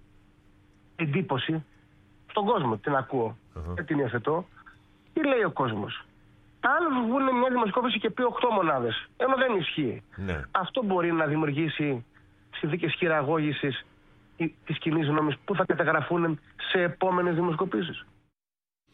εντύπωση στον κόσμο, την ακούω, uh-huh. την υιοθετώ. Τι λέει ο κόσμος? Άλλος βγουν μια δημοσκόπηση και πει οκτώ μονάδες, ενώ δεν ισχύει. Ναι. Αυτό μπορεί να δημιουργήσει συνθήκες χειραγώγησης της κοινής γνώμης που θα καταγραφούν σε επόμενες δημοσκοπήσεις.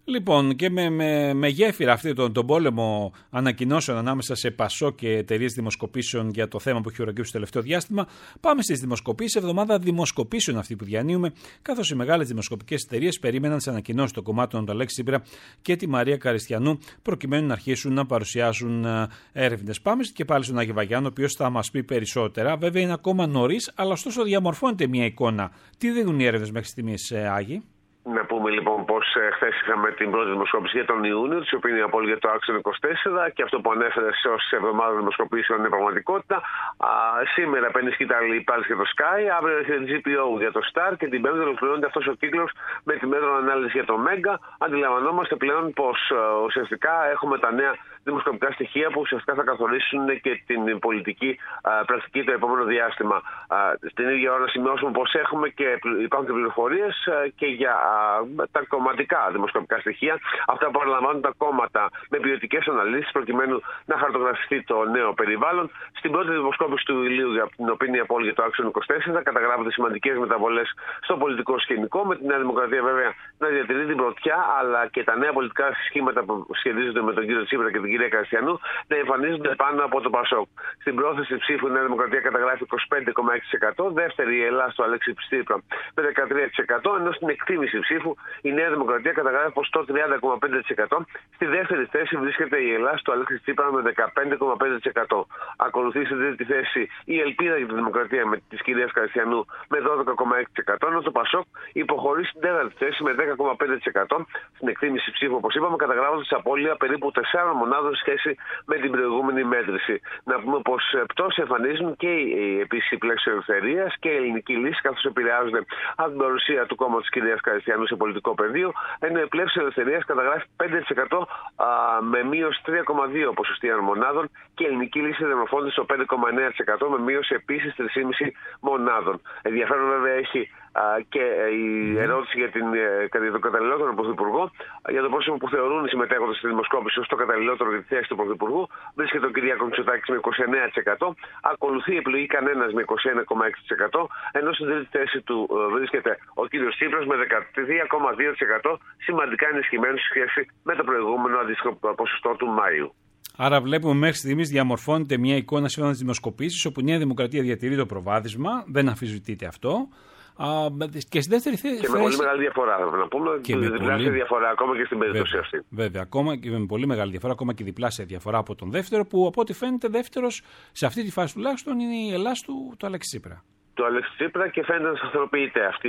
Λοιπόν, και με, με, με γέφυρα αυτή τον, τον πόλεμο ανακοινώσεων ανάμεσα σε ΠΑΣΟ και εταιρείες δημοσκοπήσεων για το θέμα που έχει ουρακύψει το τελευταίο διάστημα, πάμε στις δημοσκοπήσεις. Εβδομάδα δημοσκοπήσεων αυτή που διανύουμε, καθώς οι μεγάλες δημοσκοπικές εταιρείες περίμεναν τις ανακοινώσεις των κομμάτων του Αλέξη Τσίπρα και τη Μαρία Καριστιανού, προκειμένου να αρχίσουν να παρουσιάσουν έρευνες. Πάμε και πάλι στον Άγιο Βαγιάννη, ο οποίος θα μας πει περισσότερα. Βέβαια είναι ακόμα νωρίς, αλλά ωστόσο διαμορφώνεται μια εικόνα. Τι δίνουν οι έρευνες μέχρι στιγμής, Άγιοι? Να πούμε λοιπόν πως ε, χθες είχαμε την πρώτη δημοσκόπηση για τον Ιούνιο, της οποίας είναι απόλυτη για το Άξιον είκοσι τέσσερα, και αυτό που ανέφερε ως εβδομάδα δημοσκοπήσεων είναι πραγματικότητα. Α, σήμερα παίρνει σκητάλη πάλι για το Sky, αύριο έχει το τζι πι ο για το Star και την Πέμπτη ολοκληρώνεται αυτός ο κύκλος με τη μέτρο ανάλυση για το Mega. Αντιλαμβανόμαστε πλέον πως ε, ουσιαστικά έχουμε τα νέα δημοσκοπικά στοιχεία που ουσιαστικά θα καθορίσουν και την πολιτική α, πρακτική το επόμενο διάστημα. Α, στην ίδια ώρα να σημειώσουμε πως έχουμε και υπάρχουν και πληροφορίες α, και για α, τα κομματικά δημοσκοπικά στοιχεία, αυτά που παραλαμβάνουν τα κόμματα με ποιοτικές αναλύσεις προκειμένου να χαρτογραφηθεί το νέο περιβάλλον. Στην πρώτη δημοσκόπηση του Ιουλίου, για την οποία είναι απόλυτη για το Άξιον είκοσι τέσσερα, καταγράφονται σημαντικές μεταβολές στο πολιτικό σκηνικό, με τη Νέα Δημοκρατία βέβαια να διατηρεί την πρωτιά, αλλά και τα νέα πολιτικά σχήματα που σχετίζονται με τον κύριο Τσίπρα και την κυρία Καριστιανού να εμφανίζονται πάνω από το ΠΑΣΟΚ. Στην πρόθεση ψήφου η Νέα Δημοκρατία καταγράφει είκοσι πέντε κόμμα έξι τοις εκατό, δεύτερη η Ελλάδα στο Αλέξη Τσίπρα με δεκατρία τοις εκατό, ενώ στην εκτίμηση ψήφου η Νέα Δημοκρατία καταγράφει ποσοστό τριάντα κόμμα πέντε τοις εκατό. Στη δεύτερη θέση βρίσκεται η Ελλάδα στο Αλέξη Τσίπρα με δεκαπέντε κόμμα πέντε τοις εκατό. Ακολουθεί στην τρίτη θέση η Ελπίδα για τη Δημοκρατία με τη κυρία Καριστιανού με δώδεκα κόμμα έξι τοις εκατό, ενώ το ΠΑΣΟΚ υποχωρεί στην τέταρτη θέση με δέκα κόμμα πέντε τοις εκατό. Στην εκτίμηση ψήφου, όπως είπαμε, καταγράφονται σε απώλεια περίπου τεσσάρων μονάδων σχέση με την προηγούμενη μέτρηση. Να πούμε πως πτώση εμφανίζουν και η επίσημη πλέξη ελευθερίας και η ελληνική λύση, καθώς επηρεάζονται από την παρουσία του κόμματος της κυρίας Καριστιανού σε πολιτικό πεδίο, ενώ η πλεύση ελευθερίας καταγράφει πέντε τοις εκατό α, με μείωση τρία κόμμα δύο ποσοστιαίων μονάδων και η ελληνική λύση διαμορφώνεται στο πέντε κόμμα εννέα τοις εκατό με μείωση επίσης τρία κόμμα πέντε μονάδων. Ενδιαφέρον βέβαια έχει α, και η ερώτηση για, την, για τον καταλληλότερο πρωθυπουργό, για το πρόσωπο που θεωρούν οι συμμετέχοντες στη δημοσκόπηση ως το καταλληλότερο για τη θέση του πρωθυπουργού. Βρίσκεται ο Κυριάκος Μητσοτάκης με είκοσι εννέα τοις εκατό, ακολουθεί η επιλογή κανένας με είκοσι ένα κόμμα έξι τοις εκατό, ενώ στην τρίτη θέση του βρίσκεται ο κύριος Τσίπρας με δεκατρία κόμμα δύο τοις εκατό, σημαντικά ενισχυμένο σε σχέση με το προηγούμενο αντίστοιχο ποσοστό του Μάιου. Άρα βλέπουμε μέχρι στιγμής διαμορφώνεται μια εικόνα σύμφωνα με τις δημοσκοπήσεις, όπου η Νέα Δημοκρατία διατηρεί το προβάδισμα, δεν αμφισβητείται αυτό. Α, και στη δεύτερη θέση. Και με πολύ μεγάλη διαφορά, να πούμε. Και με διπλάσια πολύ... διαφορά ακόμα και στην περίπτωση αυτή. Βέβαια, ακόμα και με πολύ μεγάλη διαφορά, ακόμα και διπλάσια διαφορά από τον δεύτερο, που από ό,τι φαίνεται δεύτερος σε αυτή τη φάση τουλάχιστον είναι η Ελλάδα του, του Αλέξη Τσίπρα. Του Αλέξη Τσίπρα, και φαίνεται να σταθεροποιείται αυτή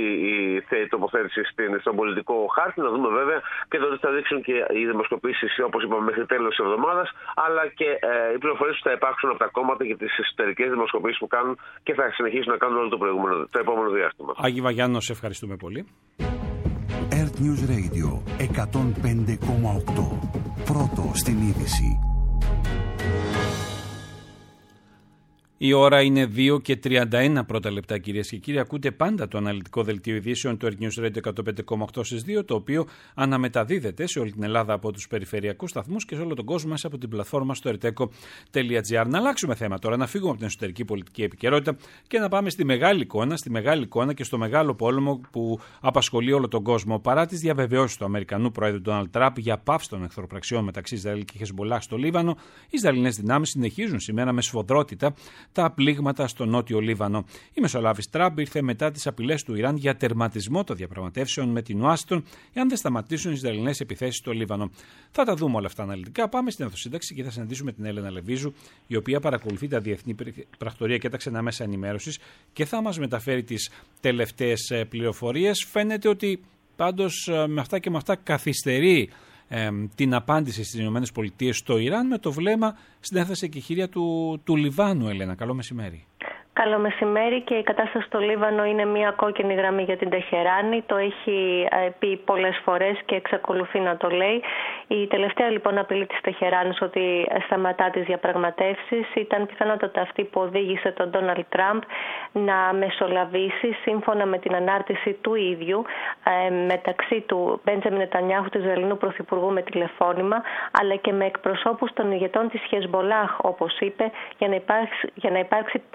η τοποθέτηση στον πολιτικό χάρτη. Να δούμε βέβαια και τότε θα δείξουν και οι δημοσκοπήσεις, όπως είπαμε, μέχρι τέλος της εβδομάδας, αλλά και ε, οι πληροφορίες που θα υπάρξουν από τα κόμματα για τις εσωτερικές δημοσκοπήσεις που κάνουν και θα συνεχίσουν να κάνουν όλο το, το επόμενο διάστημα. Άγιο Βαγιάννη, σε ευχαριστούμε πολύ. Earth News Radio εκατόν πέντε κόμμα οκτώ. Πρώτο στην είδηση. Η ώρα είναι δύο και τριάντα ένα πρώτα λεπτά, κυρίες και κύριοι. Ακούτε πάντα το αναλυτικό δελτίο ειδήσεων του Earth News Radio εκατόν πέντε κόμμα οκτώ στις δύο, το οποίο αναμεταδίδεται σε όλη την Ελλάδα από τους περιφερειακούς σταθμούς και σε όλο τον κόσμο μέσα από την πλατφόρμα στο ερτέκο τελεία τζι άρ. Να αλλάξουμε θέμα τώρα, να φύγουμε από την εσωτερική πολιτική επικαιρότητα και να πάμε στη μεγάλη εικόνα, στη μεγάλη εικόνα και στο μεγάλο πόλεμο που απασχολεί όλο τον κόσμο. Παρά τις διαβεβαιώσεις του Αμερικανού Πρόεδρου Ντόναλντ Τραμπ για πάυση των εχθροπραξιών μεταξύ Ισραήλ και Χεσμολάχ στο Λίβανο, οι Ισραηλινές δυνάμεις συνεχίζουν σήμερα με σφοδρότητα τα πλήγματα στο νότιο Λίβανο. Η μεσολάβηση Τραμπ ήρθε μετά τις απειλές του Ιράν για τερματισμό των διαπραγματεύσεων με την Ουάσιγκτον εάν δεν σταματήσουν οι Ισραηλινές επιθέσεις στο Λίβανο. Θα τα δούμε όλα αυτά αναλυτικά. Πάμε στην Εθνοσύνταξη και θα συναντήσουμε την Έλενα Λεβίζου, η οποία παρακολουθεί τα διεθνή πρακτορία και τα ξενά μέσα ενημέρωσης και θα μας μεταφέρει τις τελευταίες πληροφορίες. Φαίνεται ότι πάντως με αυτά και με αυτά καθυστερεί Ε, την απάντηση στις ΗΠΑ στο Ιράν με το βλέμμα στην έφταση και χειρία του, του Λιβάνου. Έλενα, καλό μεσημέρι. Καλό μεσημέρι, και η κατάσταση στο Λίβανο είναι μια κόκκινη γραμμή για την Τεχεράνη. Το έχει πει πολλές φορές και εξακολουθεί να το λέει. Η τελευταία λοιπόν απειλή της Τεχεράνης ότι σταματά τις διαπραγματεύσεις ήταν πιθανότατα αυτή που οδήγησε τον Ντόναλντ Τραμπ να μεσολαβήσει σύμφωνα με την ανάρτηση του ίδιου ε, μεταξύ του Μπέντζαμιν Νετανιάχου, του Ισραηλινού Πρωθυπουργού, με τηλεφώνημα, αλλά και με εκπροσώπους των ηγετών της Χεσμολάχ, όπως είπε, για να υπάρξει, για να υπάρξει πάυση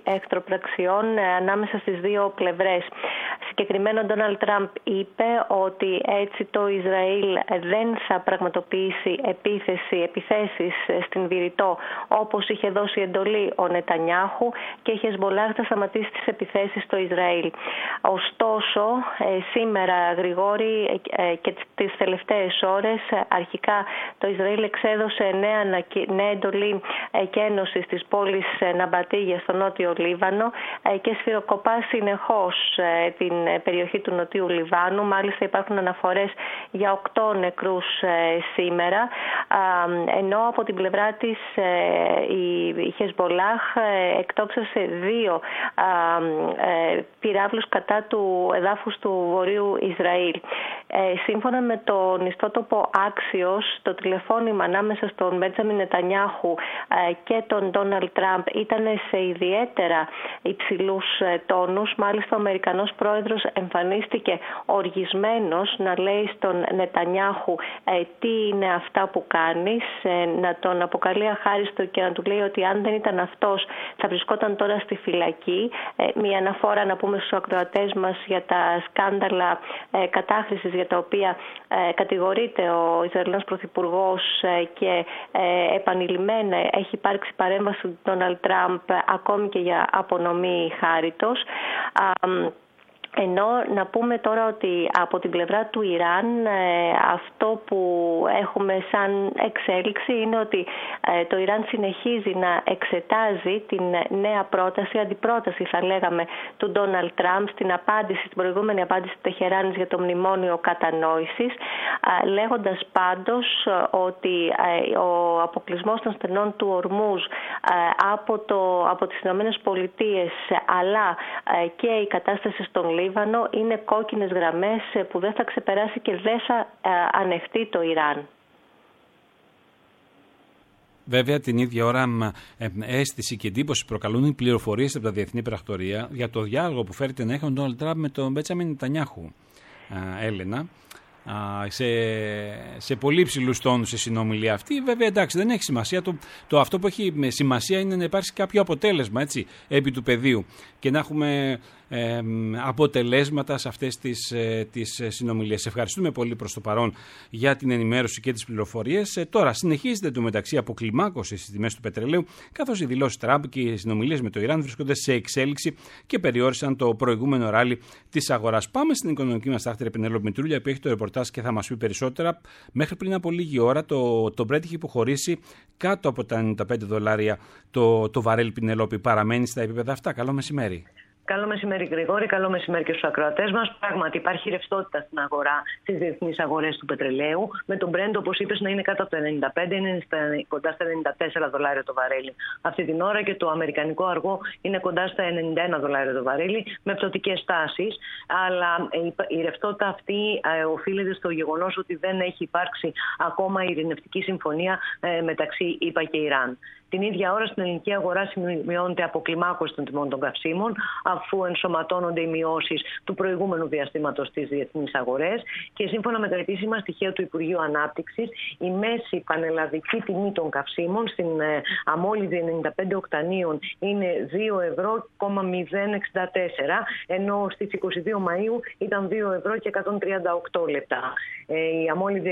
εχθροπραξιών ανάμεσα στις δύο πλευρές. Συγκεκριμένα ο Ντόναλντ Τραμπ είπε ότι έτσι το Ισραήλ δεν θα πραγματοποιήσει επίθεση, επιθέσεις στην Βηρητό όπως είχε δώσει εντολή ο Νετανιάχου, και η Χεσμολάχ θα σταματήσει τις επιθέσεις στο Ισραήλ. Ωστόσο, σήμερα, Γρηγόρη, και τις τελευταίες ώρες, αρχικά το Ισραήλ εξέδωσε νέα, νέα εντολή εκένωσης της πόλης Ναμπατίγια στο νότιο Λίβανο και σφυροκοπά συνεχώς την περιοχή του νοτιού Λιβάνου. Μάλιστα υπάρχουν αναφορές για οκτώ νεκρούς σήμερα, ενώ από την πλευρά της η Χεσμολάχ εκτόξασε δύο πυράβλους κατά του εδάφους του Βορείου Ισραήλ. Σύμφωνα με τον ιστότοπο Axios, το τηλεφώνημα ανάμεσα στον Μπέντζαμιν Νετανιάχου και τον Ντόναλντ Τραμπ ήταν σε ιδιαίτερα υψηλούς τόνους. Μάλιστα ο Αμερικανός πρόεδρος εμφανίστηκε οργισμένος να λέει στον Νετανιάχου τι είναι αυτά που κάνεις, να τον αποκαλεί αχάριστο και να του λέει ότι αν δεν ήταν αυτός θα βρισκόταν τώρα στη φυλακή. Μια αναφορά, να πούμε στους ακροατές μας, για τα σκάνδαλα κατάχρησης για τα οποία κατηγορείται ο Ισραηλινός Πρωθυπουργός και επανειλημμένα έχει υπάρξει παρέμβαση του Ντόναλντ Τραμπ ακόμη και για απονομή χάριτος. Ενώ να πούμε τώρα ότι από την πλευρά του Ιράν αυτό που έχουμε σαν εξέλιξη είναι ότι το Ιράν συνεχίζει να εξετάζει την νέα πρόταση, αντιπρόταση θα λέγαμε, του Ντόναλντ Τραμπ στην απάντηση, στην προηγούμενη απάντηση της Τεχεράνης για το μνημόνιο κατανόησης, λέγοντας πάντως ότι ο αποκλεισμός των στενών του Ορμούζ από, το, από τις Ηνωμένες Πολιτείες αλλά και η κατάσταση στον Λίβανο είναι κόκκινες γραμμές που δεν θα ξεπεράσει και δεν θα ανεχτεί το Ιράν. Βέβαια, την ίδια ώρα αίσθηση και εντύπωση προκαλούν οι πληροφορίες από τα διεθνή πρακτορία για το διάλογο που φέρεται να έχει ο Ντόναλντ Τραμπ με τον Μπέντζαμιν Νετανιάχου, Έλενα. Σε, σε πολύ ψηλούς τόνους η συνομιλία αυτή. Βέβαια, εντάξει, δεν έχει σημασία. Το, το αυτό που έχει σημασία είναι να υπάρξει κάποιο αποτέλεσμα, έτσι, επί του πεδίου και να έχουμε ε, αποτελέσματα σε αυτές τις, ε, τις συνομιλίες. Ευχαριστούμε πολύ προς το παρόν για την ενημέρωση και τις πληροφορίες. Ε, τώρα συνεχίζεται το μεταξύ αποκλιμάκωση στις τιμές του πετρελαίου, καθώς οι δηλώσεις Τραμπ και οι συνομιλίες με το Ιράν βρίσκονται σε εξέλιξη και περιόρισαν το προηγούμενο ράλι της αγοράς. Πάμε στην οικονομική μας τάχτηρη Πενέλοπη Μητρούλια, που έχει το ρεπορτάζ και θα μας πει περισσότερα. Μέχρι πριν από λίγη ώρα το, το Brent είχε υποχωρήσει κάτω από τα ενενήντα πέντε δολάρια το, το βαρέλ. Πινελόπη, παραμένει στα επίπεδα αυτά. Καλό μεσημέρι. Καλό μεσημέρι, Γρηγόρη. Καλό μεσημέρι και στους ακροατές μας. Πράγματι, υπάρχει ρευστότητα στην αγορά, στις διεθνείς αγορές του πετρελαίου. Με τον Brent, όπως είπες, να είναι κάτω από τα ενενήντα πέντε, είναι στα, κοντά στα ενενήντα τέσσερα δολάρια το βαρέλι αυτή την ώρα, και το αμερικανικό αργό είναι κοντά στα ενενήντα ένα δολάρια το βαρέλι, με πτωτικές τάσεις. Αλλά η ρευστότητα αυτή ε, οφείλεται στο γεγονός ότι δεν έχει υπάρξει ακόμα ειρηνευτική συμφωνία ε, μεταξύ ΗΠΑ και Ιράν. Την ίδια ώρα στην ελληνική αγορά σημειώνεται αποκλιμάκωση των τιμών των καυσίμων, αφού ενσωματώνονται οι μειώσεις του προηγούμενου διαστήματος στις διεθνείς αγορές. Και σύμφωνα με τα επίσημα στοιχεία του Υπουργείου Ανάπτυξης, η μέση πανελλαδική τιμή των καυσίμων στην ε, αμόλυδη ενενήντα πέντε οκτανίων είναι δύο ευρώ και μηδέν εξήντα τέσσερα, ενώ στις είκοσι δύο Μαΐου ήταν δύο ευρώ και εκατόν τριάντα οκτώ λεπτά. Ε, η αμόλυδη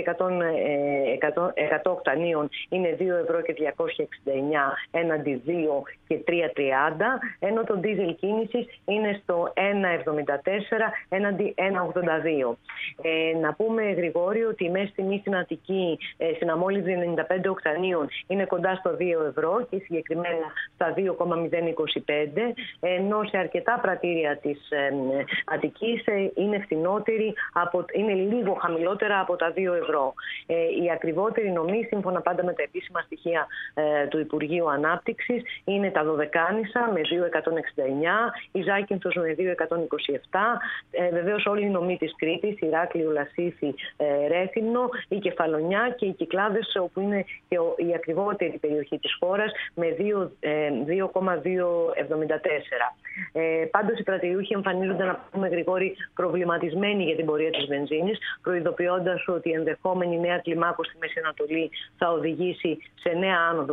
εκατό οκτανίων είναι δύο ευρώ και διακόσια εξήντα εννιά έναντι δύο και τρία τριάντα, ενώ το ντίζελ κίνησης είναι στο ένα εβδομήντα τέσσερα έναντι ένα ογδόντα δύο. Ε, να πούμε, Γρηγόρη, ότι η μέση τιμή στην Αττική, ε, στην αμόλυδη ενενήντα πέντε οκτανίων, είναι κοντά στο δύο ευρώ και συγκεκριμένα στα δύο κόμμα μηδέν είκοσι πέντε, ενώ σε αρκετά πρατήρια της ε, Αττικής ε, είναι φθηνότερη, από, είναι λίγο χαμηλότερα από τα δύο ευρώ. Ε, η ακριβότερη νομή, σύμφωνα πάντα με τα επίσημα στοιχεία ε, του Υπουργείου Ανάπτυξης, είναι τα Δωδεκάνησα με δύο εκατόν εξήντα εννιά, η Ζάκυνθος με δύο εκατόν είκοσι επτά, ε, βεβαίως όλοι οι νομοί της Κρήτης, Ηράκλειο, Λασίθι, ε, Ρέθυμνο, η Κεφαλονιά και οι Κυκλάδες, όπου είναι και ο, η ακριβότερη περιοχή της χώρας, με δύο κόμμα διακόσια εβδομήντα τέσσερα. Ε, πάντως οι πρατηριούχοι εμφανίζονται, να πούμε, Γρηγόρη, προβληματισμένοι για την πορεία της βενζίνης, προειδοποιώντας ότι η ενδεχόμενη νέα κλιμάκωση στη Μέση Ανατολή θα οδηγήσει σε νέα άνοδο των τιμών.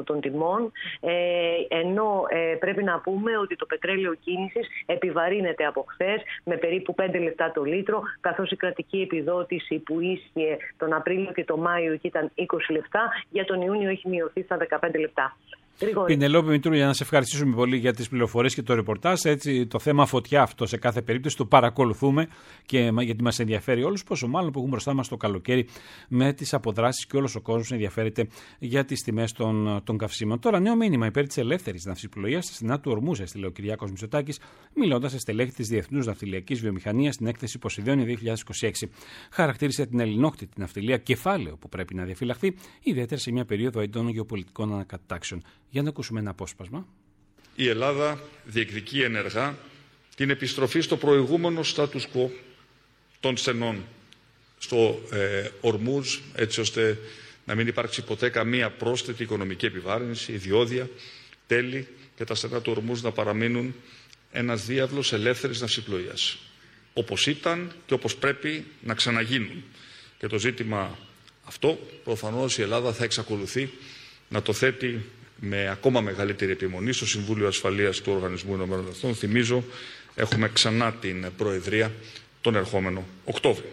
τιμών, ε, ενώ ε, πρέπει να πούμε ότι το πετρέλαιο κίνησης επιβαρύνεται από χθες με περίπου πέντε λεπτά το λίτρο, καθώς η κρατική επιδότηση που ίσχυε τον Απρίλιο και τον Μάιο εκεί ήταν είκοσι λεπτά, για τον Ιούνιο έχει μειωθεί στα δεκαπέντε λεπτά. Πινελόπη Μητρού, για να σε ευχαριστήσουμε πολύ για τις πληροφορίες και το ρεπορτάζ. Έτσι, το θέμα φωτιά αυτό σε κάθε περίπτωση το παρακολουθούμε και γιατί μας ενδιαφέρει όλους. Πόσο μάλλον που έχουμε μπροστά μας το καλοκαίρι με τις αποδράσεις και όλος ο κόσμος ενδιαφέρεται για τις τιμές των, των καυσίμων. Τώρα, νέο μήνυμα υπέρ της ελεύθερης ναυσιπλοείας στα στενά του Ορμούζα, έστειλε ο Κυριάκος Μητσοτάκης, μιλώντας σε στελέχη της Διεθνούς Ναυτιλιακής Βιομηχανίας στην έκθεση Ποσειδόνη δύο χιλιάδες είκοσι έξι. Χαρακτήρισε την ελληνόκτητη ναυτιλία κεφάλαιο που πρέπει να διαφυλαχθεί, ιδιαίτερα σε μια περίοδο έντονων γεωπολιτικών ανακατάξεων. Για να ακούσουμε ένα απόσπασμα. Η Ελλάδα διεκδικεί ενεργά την επιστροφή στο προηγούμενο status quo των στενών στο ε, Ορμούζ, έτσι ώστε να μην υπάρξει ποτέ καμία πρόσθετη οικονομική επιβάρυνση, ιδιώδια, τέλη και τα στενά του Ορμούζ να παραμείνουν ένας διάβλος ελεύθερης ναυσιπλοείας. Όπως ήταν και όπως πρέπει να ξαναγίνουν. Και το ζήτημα αυτό προφανώς η Ελλάδα θα εξακολουθεί να το θέτει με ακόμα μεγαλύτερη επιμονή στο Συμβούλιο Ασφαλείας του Οργανισμού Ηνωμένων Εθνών. Θυμίζω, έχουμε ξανά την Προεδρία τον ερχόμενο Οκτώβριο.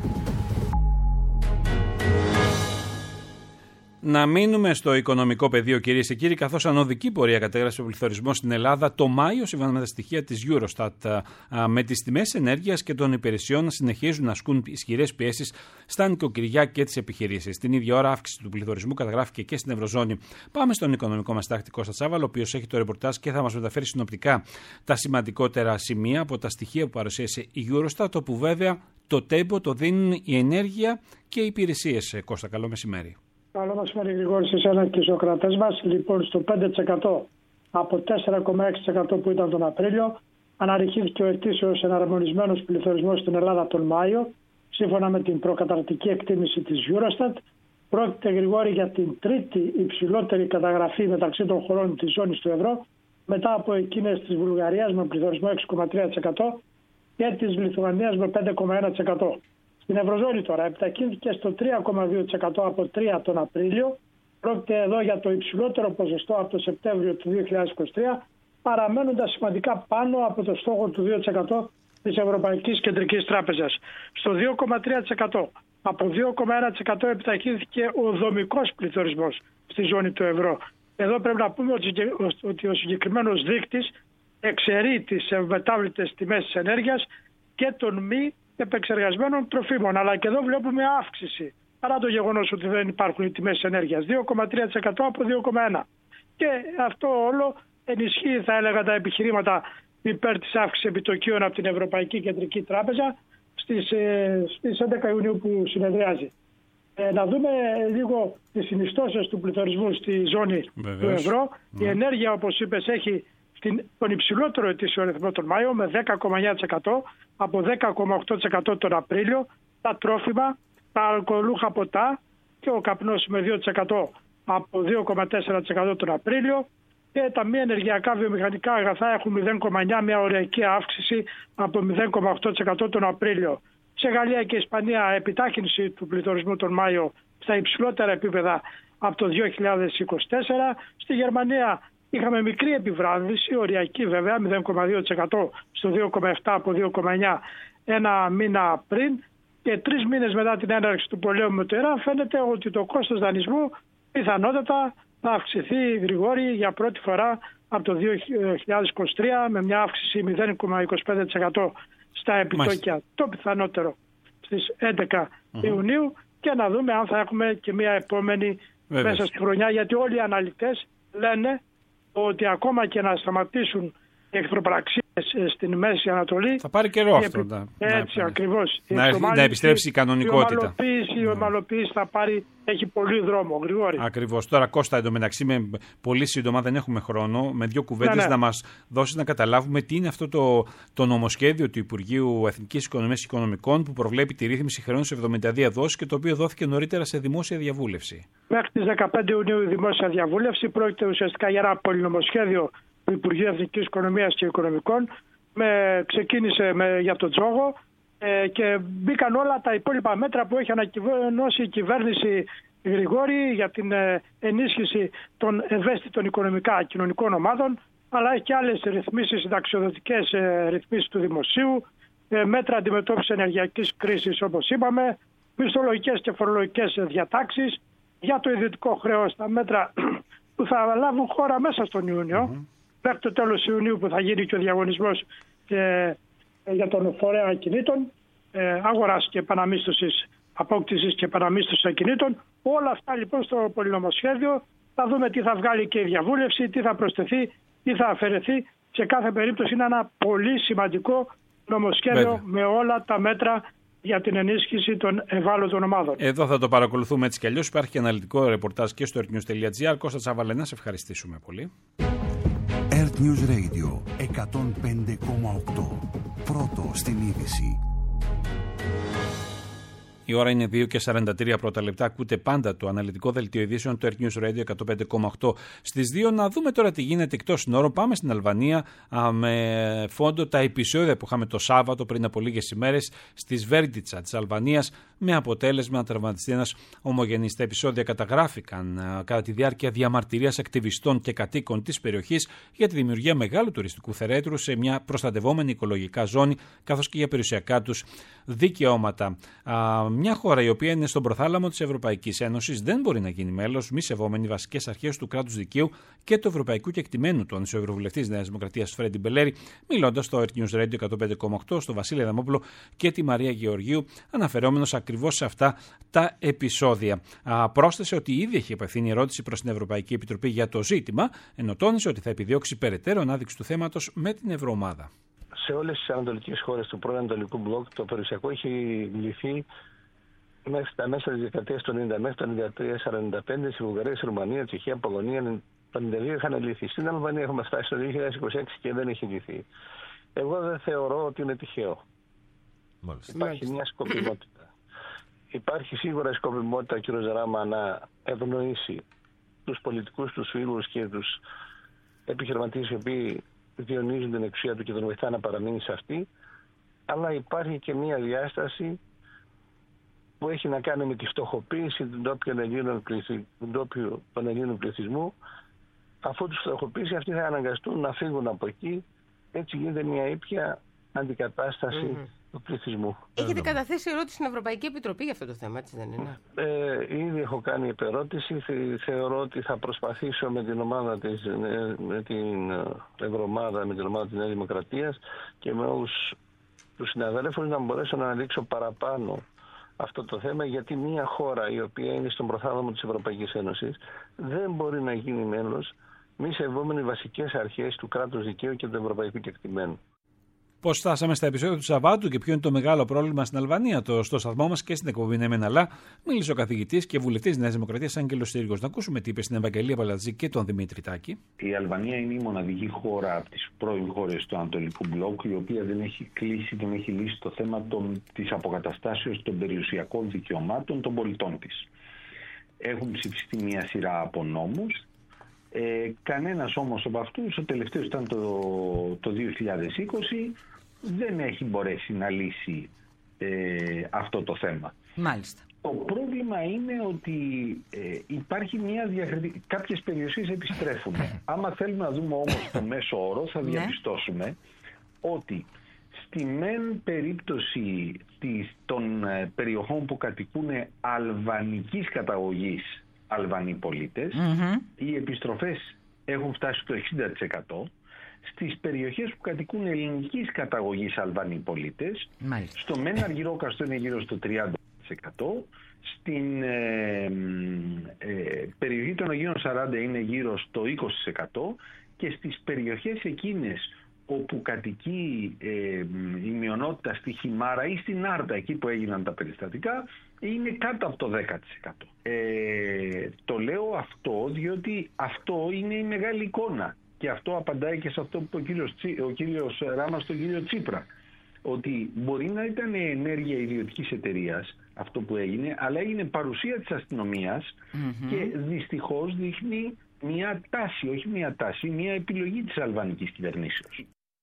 Να μείνουμε στο οικονομικό πεδίο, κυρίες και κύριοι, καθώς ανωδική πορεία κατέγραψε ο πληθωρισμός στην Ελλάδα το Μάιο, σύμφωνα με τα στοιχεία της Eurostat, με τις τιμές ενέργειας και των υπηρεσιών να συνεχίζουν να ασκούν ισχυρές πιέσεις στα νοικοκυριά και τις επιχειρήσεις. Την ίδια ώρα, αύξηση του πληθωρισμού καταγράφηκε και στην Ευρωζώνη. Πάμε στον οικονομικό μας τάκτη Κώστα Τσάβαλο, ο οποίος έχει το ρεπορτάζ και θα μας μεταφέρει συνοπτικά τα σημαντικότερα σημεία από τα στοιχεία που παρουσίασε η Eurostat, όπου βέβαια το τέμπο το δίνουν η ενέργεια και οι υπηρεσίες. Κώστα, καλό μεσημέρι. Καλό μεσημέρι, Γρηγόρη, σε εσένα και στους ακροατές μας. Λοιπόν, στο πέντε τοις εκατό από τέσσερα κόμμα έξι τοις εκατό που ήταν τον Απρίλιο, αναρριχήθηκε ο ετήσιος εναρμονισμένος πληθωρισμός στην Ελλάδα τον Μάιο, σύμφωνα με την προκαταρκτική εκτίμηση της Eurostat. Πρόκειται, Γρηγόρη, για την τρίτη υψηλότερη καταγραφή μεταξύ των χωρών της ζώνης του ευρώ, μετά από εκείνες της Βουλγαρίας με πληθωρισμό έξι κόμμα τρία τοις εκατό και της Λιθουανίας με πέντε κόμμα ένα τοις εκατό. Στην Ευρωζώνη τώρα επιταχύνθηκε στο τρία κόμμα δύο τοις εκατό από τρία τον Απρίλιο. Πρόκειται εδώ για το υψηλότερο ποσοστό από το Σεπτέμβριο του δύο χιλιάδες είκοσι τρία, παραμένοντας σημαντικά πάνω από το στόχο του δύο τοις εκατό της Ευρωπαϊκής Κεντρικής Τράπεζας. Στο δύο κόμμα τρία τοις εκατό από δύο κόμμα ένα τοις εκατό επιταχύνθηκε ο δομικός πληθωρισμός στη ζώνη του ευρώ. Εδώ πρέπει να πούμε ότι ο συγκεκριμένος δείκτης εξαιρεί τις ευμετάβλητες τιμές της ενέργειας και των μη επεξεργασμένων τροφίμων. Αλλά και εδώ βλέπουμε αύξηση, παρά το γεγονός ότι δεν υπάρχουν οι τιμές της ενέργειας. δύο κόμμα τρία τοις εκατό από δύο κόμμα ένα τοις εκατό. Και αυτό όλο ενισχύει, θα έλεγα, τα επιχειρήματα υπέρ της αύξησης επιτοκίων από την Ευρωπαϊκή Κεντρική Τράπεζα στις, ε, στις έντεκα Ιουνίου που συνεδριάζει. Ε, να δούμε λίγο τις συνιστώσεις του πληθωρισμού στη ζώνη Βεβαίως. του ευρώ. Mm. Η ενέργεια, όπως είπες, έχει τον υψηλότερο ετήσιο ρυθμό τον Μάιο με δέκα κόμμα εννιά τοις εκατό από δέκα κόμμα οκτώ τοις εκατό τον Απρίλιο, τα τρόφιμα, τα αλκοολούχα ποτά και ο καπνός με δύο τοις εκατό από δύο κόμμα τέσσερα τοις εκατό τον Απρίλιο και τα μη ενεργειακά βιομηχανικά αγαθά έχουν μηδέν κόμμα εννιά τοις εκατό, μια ωριακή αύξηση από μηδέν κόμμα οκτώ τοις εκατό τον Απρίλιο. Σε Γαλλία και Ισπανία επιτάχυνση του πληθωρισμού τον Μάιο στα υψηλότερα επίπεδα από το δύο χιλιάδες είκοσι τέσσερα. Στη Γερμανία είχαμε μικρή επιβράδυση, οριακή βέβαια, μηδέν κόμμα δύο τοις εκατό στο δύο κόμμα επτά από δύο κόμμα εννιά ένα μήνα πριν, και τρεις μήνες μετά την έναρξη του πολέμου με το Ιράν φαίνεται ότι το κόστος δανεισμού πιθανότατα θα αυξηθεί, Γρηγόρη, για πρώτη φορά από το δύο χιλιάδες είκοσι τρία με μια αύξηση μηδέν κόμμα είκοσι πέντε τοις εκατό στα επιτόκια. Μάλιστα. Το πιθανότερο στις έντεκα mm-hmm. Ιουνίου, και να δούμε αν θα έχουμε και μια επόμενη Βέβαια. μέσα στη χρονιά, γιατί όλοι οι αναλυτές λένε ότι ακόμα και να σταματήσουν οι εχθροπραξίες στην Μέση Ανατολή, θα πάρει καιρό αυτό. Επι... Να, έτσι να, ακριβώς. Να, η να επιστρέψει η κανονικότητα. Η ομαλοποίηση, η ομαλοποίηση θα πάρει, έχει πολύ δρόμο, Γρηγόρη. Ακριβώς. Τώρα, Κώστα, εντωμεταξύ, με πολύ σύντομα, δεν έχουμε χρόνο, με δύο κουβέντες ναι, ναι. να μας δώσεις να καταλάβουμε τι είναι αυτό το, το νομοσχέδιο του Υπουργείου Εθνικής Οικονομίας και Οικονομικών που προβλέπει τη ρύθμιση χρεών σε εβδομήντα δύο δόσεις και το οποίο δόθηκε νωρίτερα σε δημόσια διαβούλευση. Μέχρι τις δεκαπέντε Ιουνίου η δημόσια διαβούλευση πρόκειται ουσιαστικά για ένα πολυνομοσχέδιο του Υπουργείου Εθνικής Οικονομίας και Οικονομικών. Με, ξεκίνησε με, για τον τζόγο ε, και μπήκαν όλα τα υπόλοιπα μέτρα που έχει ανακοινώσει η κυβέρνηση Γρηγόρη, για την ενίσχυση των ευαίσθητων οικονομικά κοινωνικών ομάδων, αλλά έχει και άλλες ρυθμίσεις, συνταξιοδοτικές ρυθμίσεις του δημοσίου, μέτρα αντιμετώπισης ενεργειακής κρίσης όπως είπαμε, μισθολογικές και φορολογικές διατάξεις, για το ιδιωτικό χρέος τα μέτρα που θα λάβουν χώρα μέσα στον Ιούνιο, mm-hmm. μέχρι το τέλος Ιουνίου που θα γίνει και ο διαγωνισμός ε, για τον φορέα ακινήτων, ε, αγοράς και επαναμίσθωσης, απόκτησης και επαναμίσθωσης ακινήτων. Όλα αυτά λοιπόν στο πολυνομοσχέδιο θα δούμε τι θα βγάλει και η διαβούλευση, τι θα προσθεθεί, τι θα αφαιρεθεί. Σε κάθε περίπτωση είναι ένα πολύ σημαντικό νομοσχέδιο Βέβαια. με όλα τα μέτρα για την ενίσχυση των ευάλωτων ομάδων. Εδώ θα το παρακολουθούμε έτσι κι αλλιώς. Υπάρχει και αναλυτικό ρεπορτάζ και στο earthnews τελεία gr. Κώστα Τσαβαλενά, σε ευχαριστήσουμε πολύ. Earth News Radio εκατόν πέντε κόμμα οκτώ. Πρώτο στην είδηση. Η ώρα είναι δύο και σαράντα τρία πρώτα λεπτά. Ακούτε πάντα το αναλυτικό δελτίο ειδήσεων του Earth News Radio εκατόν πέντε κόμμα οκτώ. Στις δύο να δούμε τώρα τι γίνεται εκτός συνόρων. Πάμε στην Αλβανία α, με φόντο τα επεισόδια που είχαμε το Σάββατο πριν από λίγες ημέρες στη Σβέρντιτσα της Αλβανίας, με αποτέλεσμα να τραυματιστεί ένας ομογενής. Τα επεισόδια καταγράφηκαν α, κατά τη διάρκεια διαμαρτυρίας ακτιβιστών και κατοίκων της περιοχής για τη δημιουργία μεγάλου τουριστικού θερέτρου σε μια προστατευόμενη οικολογικά ζώνη, καθώς και για περιουσιακά τους δικαιώματα. Α, Μια χώρα η οποία είναι στον προθάλαμο της Ευρωπαϊκής Ένωσης δεν μπορεί να γίνει μέλος μη σεβόμενη βασικές αρχές του κράτους δικαίου και του ευρωπαϊκού κεκτημένου, του ο Ευρωβουλευτής Νέας Δημοκρατίας Φρέντι Μπελέρη, μιλώντας στο Earth News Radio εκατόν πέντε κόμμα οκτώ, στο Βασίλη Αδαμόπουλο και τη Μαρία Γεωργίου, αναφερόμενος ακριβώς σε αυτά τα επεισόδια. Α, πρόσθεσε ότι ήδη έχει απευθύνει ερώτηση προς την Ευρωπαϊκή Επιτροπή για το ζήτημα, ενώ τόνισε ότι θα επιδιώξει περαιτέρω ανάδειξη του θέματος με την Ευρωομάδα. Σε όλες τις ανατολικές χώρες του πρώην Ανατολικού Μπλοκ το περιουσιακό έχει λυθεί μέχρι τα μέσα της δεκαετίας του ενενήντα, μέχρι το ενενήντα τρία σαράντα πέντε, στη Βουλγαρία, στη Ρουμανία, Τσεχία, Πολωνία, το πενήντα δύο είχαν λυθεί. Στην Αλβανία έχουμε φτάσει το δύο χιλιάδες είκοσι έξι και δεν έχει λυθεί. Εγώ δεν θεωρώ ότι είναι τυχαίο. Μάλιστα. Υπάρχει μια σκοπιμότητα. Υπάρχει σίγουρα σκοπιμότητα, κ. Ζαράμα, να ευνοήσει τους πολιτικούς, τους φίλους και τους επιχειρηματίες οι οποίοι διονύζουν την εξουσία του και τον βοηθά να παραμείνει σε αυτή. Αλλά υπάρχει και μια διάσταση που έχει να κάνει με τη φτωχοποίηση των ντόπιων Ελλήνων, των Ελλήνων πληθυσμού. Αφού τους φτωχοποίησει, αυτοί θα αναγκαστούν να φύγουν από εκεί. Έτσι γίνεται μια ήπια αντικατάσταση mm-hmm. του πληθυσμού. Έχετε καταθέσει ερώτηση στην Ευρωπαϊκή Επιτροπή για αυτό το θέμα, έτσι δεν είναι? Ε, ήδη έχω κάνει επερώτηση. Θεωρώ ότι θα προσπαθήσω με την ομάδα της, με την Ευρωομάδα, με την ομάδα της Νέας Δημοκρατίας και με όλους τους συναδέλφους να μπορέσω να αναδείξω παραπάνω αυτό το θέμα, γιατί μια χώρα η οποία είναι στον προθάλαμο της Ευρωπαϊκής Ένωσης δεν μπορεί να γίνει μέλος μη σεβόμενη βασικές αρχές του κράτους δικαίου και του ευρωπαϊκού κεκτημένου. Πώς φτάσαμε στα επεισόδια του Σαββάτου και ποιο είναι το μεγάλο πρόβλημα στην Αλβανία? Το στο σταθμό μας και στην εκπομπή Ναι Μεν Αλλά μίλησε ο καθηγητής και βουλευτής Νέας Δημοκρατίας Άγγελος Στήριγος. Να ακούσουμε τι είπε στην Ευαγγελία Παλατζή και τον Δημήτρη Τάκη. Η Αλβανία είναι η μοναδική χώρα από τις πρώην χώρες του Ανατολικού Μπλοκ η οποία δεν έχει κλείσει, δεν έχει λύσει το θέμα των, της αποκαταστάσεως των περιουσιακών δικαιωμάτων των πολιτών της. Έχουν ψηφιστεί μια σειρά από νόμους. Ε, κανένας όμως από αυτούς, ο τελευταίος ήταν το, το δύο χιλιάδες είκοσι, δεν έχει μπορέσει να λύσει ε, αυτό το θέμα. Μάλιστα. Το πρόβλημα είναι ότι ε, υπάρχει μια διακριτική... Κάποιες περιοχές επιστρέφουν. Άμα θέλουμε να δούμε όμως το μέσο όρο, θα διαπιστώσουμε ότι στη μεν περίπτωση της, των ε, περιοχών που κατοικούν αλβανικής καταγωγής Αλβανοί πολίτες, mm-hmm. οι επιστροφές έχουν φτάσει στο εξήντα τοις εκατό. Στις περιοχές που κατοικούν ελληνικής καταγωγής Αλβανοί πολίτες, Μάλιστα. στο Μεν Αργυρόκαστο είναι γύρω στο τριάντα τοις εκατό. Στην ε, ε, περιοχή των Αγίων σαράντα είναι γύρω στο είκοσι τοις εκατό και στις περιοχές εκείνες όπου κατοικεί ε, η μειονότητα στη Χιμάρα ή στην Άρτα, εκεί που έγιναν τα περιστατικά, είναι κάτω από το δέκα τοις εκατό. Ε, το λέω αυτό διότι αυτό είναι η μεγάλη εικόνα και αυτό απαντάει και σε αυτό που είπε ο κύριος, ο κύριος Ράμας στον κύριο Τσίπρα, ότι μπορεί να ήταν ενέργεια ιδιωτικής εταιρείας αυτό που έγινε, αλλά έγινε παρουσία της αστυνομίας mm-hmm. και δυστυχώς δείχνει μια τάση, όχι μια τάση, μια επιλογή της αλβανικής κυβερνήσεως.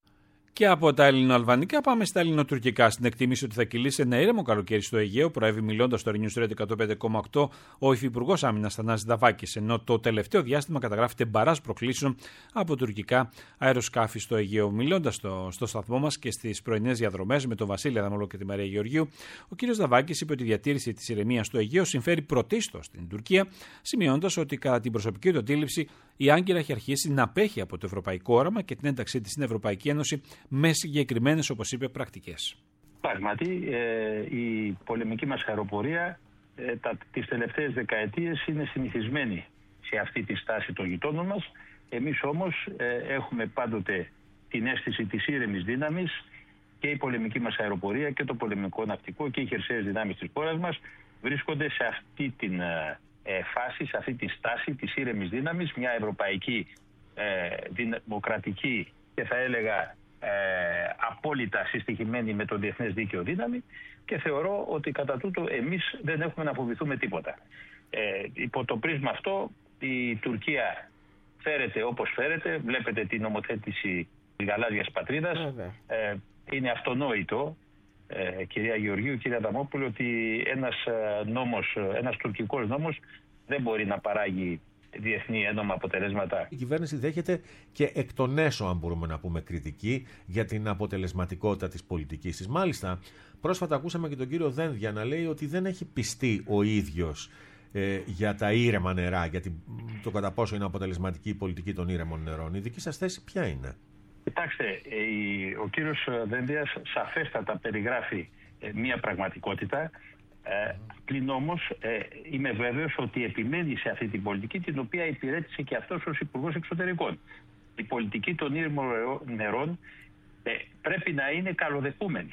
Και από τα ελληνοαλβανικά πάμε στα ελληνοτουρκικά. Στην εκτίμηση ότι θα κυλήσει ένα ήρεμο καλοκαίρι στο Αιγαίο, προέβη μιλώντας στο News Radio εκατόν πέντε κόμμα οκτώ ο Υφυπουργός Άμυνας Θανάσης Δαβάκης, ενώ το τελευταίο διάστημα καταγράφεται μπαράς προκλήσεων από τουρκικά αεροσκάφη στο Αιγαίο. Μιλώντας στο, στο σταθμό μας και στις πρωινές διαδρομές με τον Βασίλη Αδαμολό και τη Μαρία Γεωργίου, ο κ. Δαβάκης είπε ότι η διατήρηση της ηρεμίας στο Αιγαίο συμφέρει πρωτίστως στην Τουρκία, σημειώνοντας ότι κατά την προσωπική του αντίληψη η Άγκυρα έχει αρχίσει να απέχει από το ευρωπαϊκό όραμα και την ένταξή της στην Ευρωπαϊκή Ένωση με συγκεκριμένες, όπως είπε, πρακτικές. Πράγματι, ε, η πολεμική μας αεροπορία ε, τα, τις τελευταίες δεκαετίες είναι συνηθισμένη σε αυτή τη στάση των γειτόνων μας. Εμείς όμως ε, έχουμε πάντοτε την αίσθηση της ήρεμης δύναμης και η πολεμική μας αεροπορία και το πολεμικό ναυτικό και οι χερσαίες δυνάμεις της χώρας μας βρίσκονται σε αυτή την ε, φάση, σε αυτή τη στάση της ήρεμης δύναμης, μια ευρωπαϊκή ε, δημοκρατική και θα έλεγα Ε, απόλυτα συστοιχημένη με το διεθνές δίκαιο δύναμη, και θεωρώ ότι κατά τούτο εμείς δεν έχουμε να φοβηθούμε τίποτα. Ε, υπό το πρίσμα αυτό η Τουρκία φέρεται όπως φέρεται, βλέπετε την νομοθέτηση της γαλάζιας πατρίδας. Ε, είναι αυτονόητο, ε, κυρία Γεωργίου, κυρία Αδαμόπουλο, ότι ένας νόμος, ένας τουρκικός νόμος δεν μπορεί να παράγει διεθνή ένομα αποτελέσματα. Η κυβέρνηση δέχεται και εκ των έσω, αν μπορούμε να πούμε, κριτική για την αποτελεσματικότητα της πολιτικής της. Μάλιστα, πρόσφατα ακούσαμε και τον κύριο Δένδια να λέει ότι δεν έχει πιστεί ο ίδιος ε, για τα ήρεμα νερά, για την, το κατά πόσο είναι αποτελεσματική η πολιτική των ήρεμων νερών. Η δική σας θέση ποια είναι? Κοιτάξτε, ε, ο κύριος Δένδιας σαφέστατα περιγράφει ε, μία πραγματικότητα. Ε, πλην όμως ε, είμαι βέβαιος ότι επιμένει σε αυτή την πολιτική, την οποία υπηρέτησε και αυτός ως Υπουργός Εξωτερικών. Η πολιτική των ήρεμων νερών ε, πρέπει να είναι καλοδεχούμενη,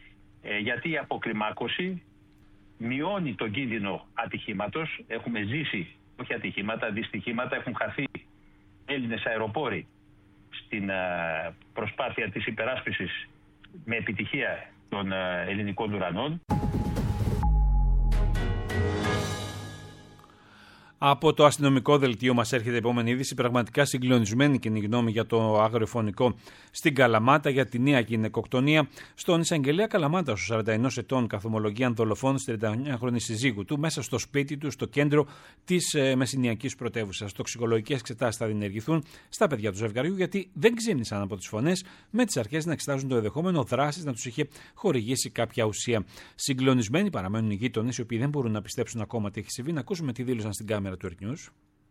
ε, γιατί η αποκλιμάκωση μειώνει τον κίνδυνο ατυχήματος. Έχουμε ζήσει, όχι ατυχήματα, δυστυχήματα, έχουν χαθεί Έλληνες αεροπόροι στην ε, προσπάθεια της υπεράσπισης με επιτυχία των ε, ελληνικών ουρανών. Από το αστυνομικό δελτίο μας έρχεται η επόμενη είδηση. Πραγματικά συγκλονισμένη κοινή γνώμη για το αγριοφωνικό στην Καλαμάτα, για τη νέα γυναικοκτονία στον εισαγγελέα Καλαμάτα, στους σαράντα ένα ετών, καθομολογίαν δολοφόνου της τριανταεννιάχρονης συζύγου του, μέσα στο σπίτι του, στο κέντρο της ε, μεσηνιακής πρωτεύουσας. Τοξικολογικές εξετάσεις θα διενεργηθούν στα παιδιά του ζευγαριού, γιατί δεν ξύπνησαν από τις φωνές, με τις αρχές να εξετάζουν το ενδεχόμενο δράσεις να τους είχε χορηγήσει κάποια ουσία. Συγκλονισμένοι παραμένουν οι γείτονες, οι οποίοι δεν μπορούν να πιστέψουν ακόμα τι έχει συμβεί. Να ακούσουμε τι δήλωσαν στην κάμερα του Earth.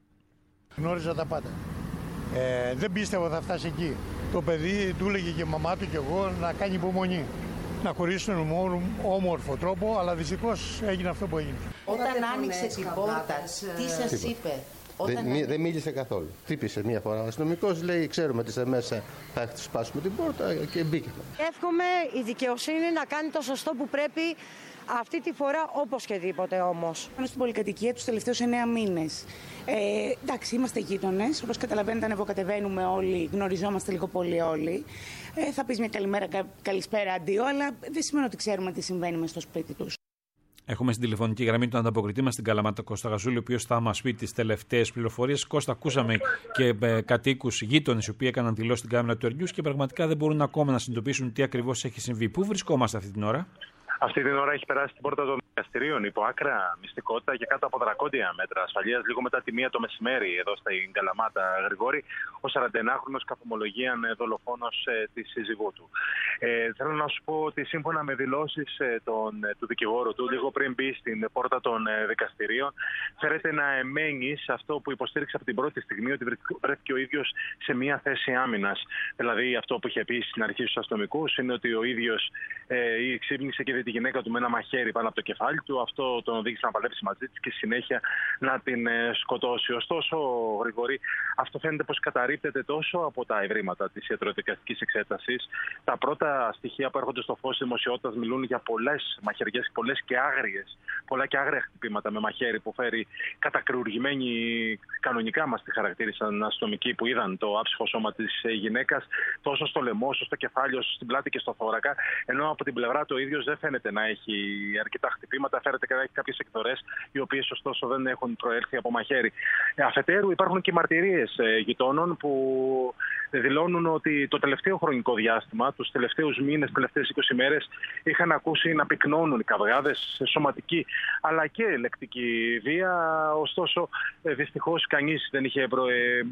Γνώριζα τα πάντα. Ε, δεν πίστευα θα φτάσει εκεί. Το παιδί του έλεγε και η μαμά του και εγώ να κάνει υπομονή. Να χωρίσουν με όμορφο τρόπο, αλλά δυστυχώς έγινε αυτό που έγινε. Όταν άνοιξε την πόρτα, τι σας είπε? Δεν, μι, δεν μίλησε καθόλου. Χτύπησε μία φορά. Ο αστυνομικός λέει: ξέρουμε ότι είστε μέσα, θα σπάσουμε την πόρτα, και μπήκε. Εύχομαι η δικαιοσύνη να κάνει το σωστό που πρέπει αυτή τη φορά, όπως και δίποτε όμως. Πάνω στην πολυκατοικία τους τελευταίους εννέα μήνες. Ε, εντάξει, είμαστε γείτονες. Όπως καταλαβαίνετε, ανεβοκατεβαίνουμε όλοι, γνωριζόμαστε λίγο πολύ όλοι. Ε, θα πεις μια καλημέρα, καλησπέρα, αντίο, αλλά δεν σημαίνει ότι ξέρουμε τι συμβαίνει μες στο σπίτι τους. Έχουμε στην τηλεφωνική γραμμή τον ανταποκριτή μας στην Καλαμάτα, Κώστα Γαζούλη, ο οποίος θα μας πει τις τελευταίες πληροφορίες. Κώστα, ακούσαμε και ε, κατοίκους γείτονες οι οποίοι έκαναν δηλώσεις στην κάμερα του Earth και πραγματικά δεν μπορούν ακόμα να συνειδητοποιήσουν τι ακριβώς έχει συμβεί. Πού βρισκόμαστε αυτή την ώρα? Αυτή την ώρα έχει περάσει την πόρτα των δικαστηρίων υπό άκρα μυστικότητα και κάτω από δρακόντια μέτρα ασφαλείας. Λίγο μετά τη μία το μεσημέρι, εδώ στην Καλαμάτα, Γρηγόρη, ο σαρανταεννάχρονος καθομολογίαν δολοφόνος ε, της σύζυγού του. Ε, θέλω να σου πω ότι σύμφωνα με δηλώσεις ε, τον, ε, του δικηγόρου του, λίγο πριν μπει στην πόρτα των ε, δικαστηρίων, φέρεται να εμένει σε αυτό που υποστήριξε από την πρώτη στιγμή, ότι βρέθηκε ο ίδιος σε μια θέση άμυνας. Δηλαδή, αυτό που είχε πει στην αρχή στους αστυνομικούς είναι ότι ο ίδιος ε, ξύπνησε και τη γυναίκα του με ένα μαχαίρι πάνω από το κεφάλι του. Αυτό τον οδήγησε να παλέψει μαζί της και συνέχεια να την ε, σκοτώσει. Ωστόσο, Γρηγορή, αυτό φαίνεται πως καταρρίπτεται τόσο από τα ευρήματα της ιατροδικαστικής εξέτασης. Τα πρώτα στοιχεία που έρχονται στο φως της δημοσιότητας μιλούν για πολλές μαχαιριές, πολλές και άγριες, πολλά και άγρια χτυπήματα με μαχαίρι που φέρει κατακρουουργημένοι, κανονικά μας τη χαρακτήρισαν αστυνομικοί που είδαν το άψυχο σώμα της γυναίκας, τόσο στο λαιμό, όσο στο κεφάλι, όσο στην πλάτη και στο θώρακα. Ενώ από την πλευρά του ο ίδιος δεν φαίνεται να έχει αρκετά χτυπήματα, φαίνεται και να έχει κάποιες εκδορές, οι οποίες ωστόσο δεν έχουν προέλθει από μαχαίρι. Αφετέρου, υπάρχουν και μαρτυρίες γειτόνων που δηλώνουν ότι το τελευταίο χρονικό διάστημα, τους τελευταίους μήνες, τις τελευταίες είκοσι μέρες, είχαν ακούσει να πυκνώνουν οι καυγάδες σε σωματική αλλά και λεκτική βία. Ωστόσο, δυστυχώς κανείς δεν είχε, προ...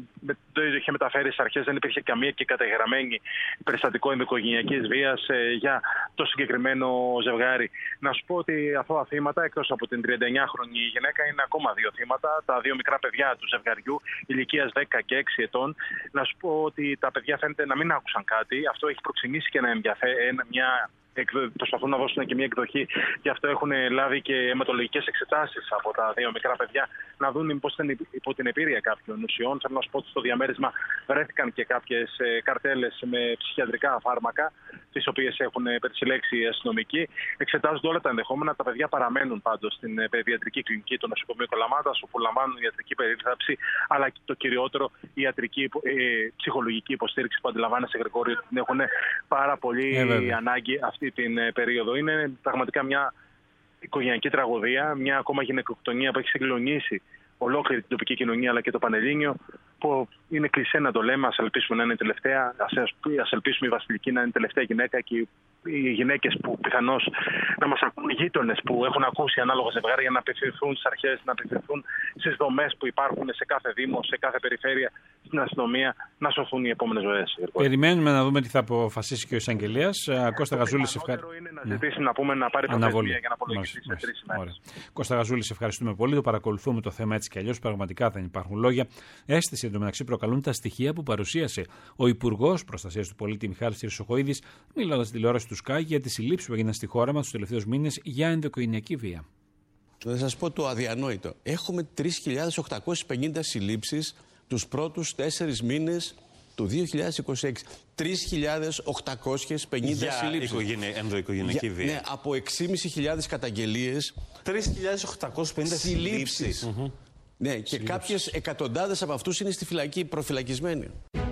το είχε μεταφέρει στις αρχές, δεν υπήρχε καμία και καταγεγραμμένη περιστατικό ενδοοικογενειακής βίας για το συγκεκριμένο ζευγάρι. Να σου πω ότι αυτά τα θύματα, εκτός από την τριανταεννιάχρονη γυναίκα, είναι ακόμα δύο θύματα, τα δύο μικρά παιδιά του ζευγαριού, ηλικίας δέκα και έξι ετών. Να σου πω ότι τα παιδιά φαίνεται να μην άκουσαν κάτι. Αυτό έχει προξενήσει και ένα ενδιαφέρον, μια. Προσπαθούν να δώσουν και μια εκδοχή, γι' αυτό έχουν λάβει και αιματολογικές εξετάσεις από τα δύο μικρά παιδιά, να δουν μήπως ήταν υπό την επίρρεια κάποιων ουσιών. Θέλω να σου πω ότι στο διαμέρισμα βρέθηκαν και κάποιες καρτέλες με ψυχιατρικά φάρμακα, τις οποίες έχουν περισυλλέξει οι αστυνομικοί. Εξετάζονται όλα τα ενδεχόμενα. Τα παιδιά παραμένουν πάντως στην παιδιατρική κλινική του νοσοκομείου Καλαμάτας, όπου λαμβάνουν ιατρική περίθαλψη, αλλά και το κυριότερο, η ιατρική, ε, ψυχολογική υποστήριξη που αντιλαμβάνεσαι, Γρηγόρη, ότι την έχουν πάρα πολύ ε, ανάγκη αυτή την περίοδο. Είναι πραγματικά μια οικογενειακή τραγωδία, μια ακόμα γυναικοκτονία που έχει συγκλονίσει ολόκληρη την τοπική κοινωνία αλλά και το Πανελλήνιο, που είναι κλεισέ να το λέμε. Ας ελπίσουμε να είναι η τελευταία, ας ελπίσουμε η Βασιλική να είναι η τελευταία γυναίκα και οι γυναίκες που πιθανώς να μας ακούν, οι γείτονες που έχουν ακούσει ανάλογα ζευγάρια, να απευθυνθούν στις αρχές, να απευθυνθούν στις δομές που υπάρχουν σε κάθε δήμο, σε κάθε περιφέρεια, στην αστυνομία, να σωθούν οι επόμενες ζωές. Περιμένουμε να δούμε τι θα αποφασίσει και ο εισαγγελέας. Κώστα Γαζούλη, σε ευχαριστούμε. Είναι να ζητήσει να πούμε να πάρει προθεσμία για να απολογηθεί σε τρεις ημέρες. Κώστα Γαζούλη, σε ευχαριστούμε πολύ. Το παρακολουθούμε το θέμα έτσι κι αλλιώς. Πραγματικά δεν υπάρχουν λόγια. Αίσθηση εντωμεταξύ προκαλούν τα στοιχεία που παρουσίασε ο Υπουργός Προστασίας του Πολίτη Μιχάλης Χρυσοχοΐδης, μιλώντας στην τηλεόραση του Sky για τις συλλήψεις που έγιναν στη χώρα μας τους τελευταίους μήνες για ενδοοικογενειακή βία. Θα σας πω το αδιανόητο. Έχουμε τρεις χιλιάδες οκτακόσιες πενήντα συλλήψεις τους πρώτους τέσσερις μήνες του δύο χιλιάδες είκοσι έξι. τρεις χιλιάδες οκτακόσιες πενήντα συλλήψεις. Για ενδοοικογενειακή βία. Ναι, από έξι χιλιάδες πεντακόσιες καταγγελίες. τρεις χιλιάδες οκτακόσιες πενήντα συλλήψεις. Mm-hmm. Ναι, και κάποιες εκατοντάδες από αυτούς είναι στη φυλακή, προφυλακισμένοι.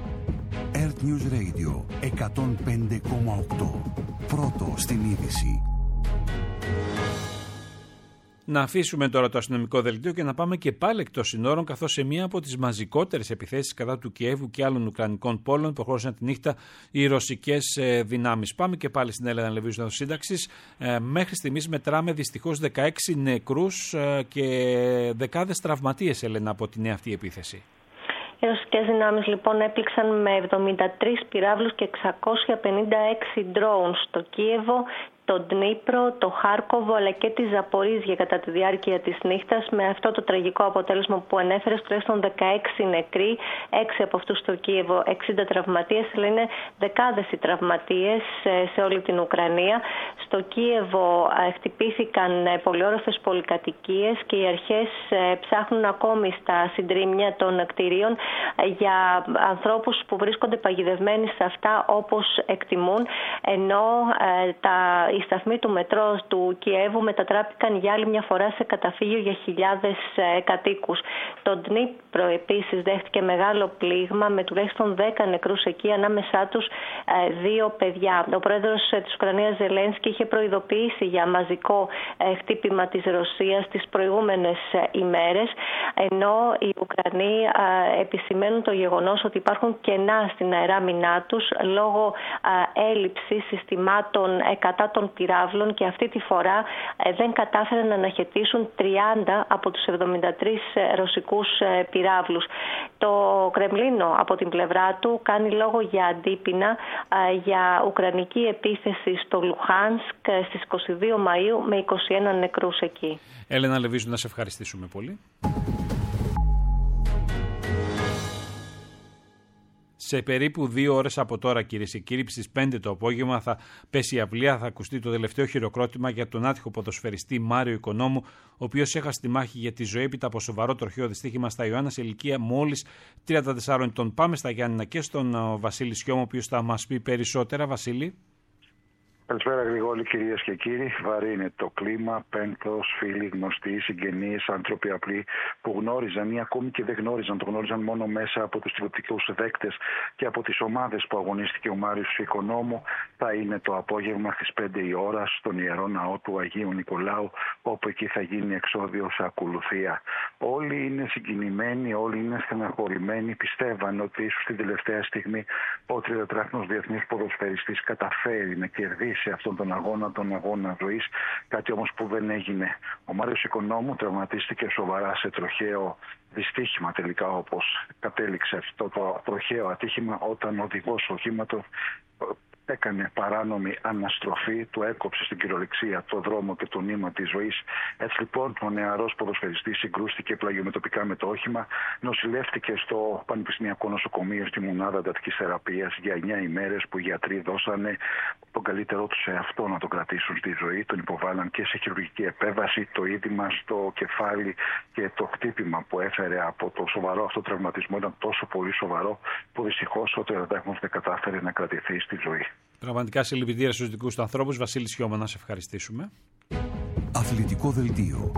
Earth News Radio εκατόν πέντε κόμμα οκτώ. Πρώτο στην είδηση. Να αφήσουμε τώρα το αστυνομικό δελτίο και να πάμε και πάλι εκτός συνόρων, καθώς σε μία από τις μαζικότερες επιθέσεις κατά του Κιέβου και άλλων ουκρανικών πόλων προχώρησαν τη νύχτα οι ρωσικές δυνάμεις. Πάμε και πάλι στην Έλενα Λεβίου της σύνταξης. Ε, μέχρι στιγμής μετράμε δυστυχώς δεκαέξι νεκρούς ε, και δεκάδες τραυματίες, Έλενα, από τη νέα αυτή επίθεση. Οι ρωσικές δυνάμεις λοιπόν έπληξαν με εβδομήντα τρεις πυράβλους και εξακόσια πενήντα έξι ντρόουν στο Κίεβο, το Ντνίπρο, το Χάρκοβο αλλά και τη Ζαπορίζια κατά τη διάρκεια της νύχτας, με αυτό το τραγικό αποτέλεσμα που ανέφερες, τουλάχιστον δεκαέξι νεκροί, έξι από αυτούς στο Κίεβο, εξήντα τραυματίες, αλλά είναι δεκάδες οι τραυματίες σε όλη την Ουκρανία. Στο Κίεβο χτυπήθηκαν πολυόροφες πολυκατοικίες και οι αρχές ψάχνουν ακόμη στα συντρίμμια των κτηρίων για ανθρώπους που βρίσκονται παγιδευμένοι σε αυτά όπως εκτιμούν, ενώ τα οι σταθμοί του μετρό του Κιέβου μετατράπηκαν για άλλη μια φορά σε καταφύγιο για χιλιάδες ε, κατοίκους. Το Ντνίπρο επίσης δέχτηκε μεγάλο πλήγμα με τουλάχιστον δέκα νεκρούς εκεί, ανάμεσά τους ε, δύο παιδιά. Ο πρόεδρος ε, της Ουκρανίας Ζελένσκι είχε προειδοποιήσει για μαζικό ε, χτύπημα της Ρωσίας τις προηγούμενες ε, ημέρες, ενώ οι Ουκρανοί ε, επισημαίνουν το γεγονός ότι υπάρχουν κενά στην αεράμινά τους λόγω ε, έλλειψης συστημάτων ε, κατά των πυράβλων, και αυτή τη φορά ε, δεν κατάφεραν να αναχαιτήσουν τριάντα από τους εβδομήντα τρεις ε, ρωσικούς ε, πυράβλους. Το Κρεμλίνο από την πλευρά του κάνει λόγο για αντίπεινα ε, για ουκρανική επίθεση στο Λουχάνσκ ε, στις είκοσι δύο Μαΐου με είκοσι ένα νεκρούς εκεί. Έλενα Λεβίζου, να σε ευχαριστήσουμε πολύ. Σε περίπου δύο ώρες από τώρα, κυρίες και κύριοι, στις πέντε το απόγευμα θα πέσει η αυλία, θα ακουστεί το τελευταίο χειροκρότημα για τον άτυχο ποδοσφαιριστή Μάριο Οικονόμου, ο οποίος έχασε τη μάχη για τη ζωή έπειτα από σοβαρό τροχαίο δυστύχημα στα Ιωάννα σε ηλικία μόλις τριάντα τεσσάρων ετών. Πάμε στα Γιάννηνα και στον Βασίλη Σιώμο, ο οποίος θα μας πει περισσότερα. Βασίλη. Καλησπέρα Γρηγόρη, κυρίες και κύριοι. Βαρύ είναι το κλίμα. Πένθος, φίλοι, γνωστοί, συγγενείς, άνθρωποι απλοί που γνώριζαν ή ακόμη και δεν γνώριζαν. Το γνώριζαν μόνο μέσα από τους τηλεοπτικούς δέκτες και από τις ομάδες που αγωνίστηκε ο Μάριος Οικονόμου. Θα είναι το απόγευμα στις πέντε η ώρα στον Ιερό Ναό του Αγίου Νικολάου, όπου εκεί θα γίνει εξώδιος ακολουθία. Όλοι είναι συγκινημένοι, όλοι είναι στεναχωρημένοι. Πιστεύαν ότι ίσως την τελευταία στιγμή ο τριετράχρονος διεθνής ποδοσφαιριστής καταφέρει να κερδίσει σε αυτόν τον αγώνα, τον αγώνα ζωής, κάτι όμως που δεν έγινε. Ο Μάριος Οικονόμου τραυματίστηκε σοβαρά σε τροχαίο δυστύχημα τελικά, όπως κατέληξε αυτό το τροχαίο ατύχημα, όταν ο οδηγός οχήματος έκανε παράνομη αναστροφή, του έκοψε στην κυριολεξία το δρόμο και το νήμα της ζωής. Έτσι λοιπόν ο νεαρός ποδοσφαιριστής συγκρούστηκε πλαγιομετωπικά με το όχημα, νοσηλεύτηκε στο Πανεπιστημιακό Νοσοκομείο στη μονάδα εντατικής θεραπείας για εννιά ημέρες, που οι γιατροί δώσανε τον καλύτερό τους σε αυτό να τον κρατήσουν στη ζωή. Τον υποβάλαν και σε χειρουργική επέμβαση, το είδημα στο κεφάλι και το χτύπημα που έφερε από το σοβαρό αυτό τραυματισμό ήταν τόσο πολύ σοβαρό που δυστυχώς ο τριετράχρονος δεν κατάφερε να κρατηθεί στη ζωή. Πραγματικά συλληπιτήρια στους δικούς του ανθρώπους. Βασίλη Σιώμα, να σε ευχαριστήσουμε. Αθλητικό δελτίο.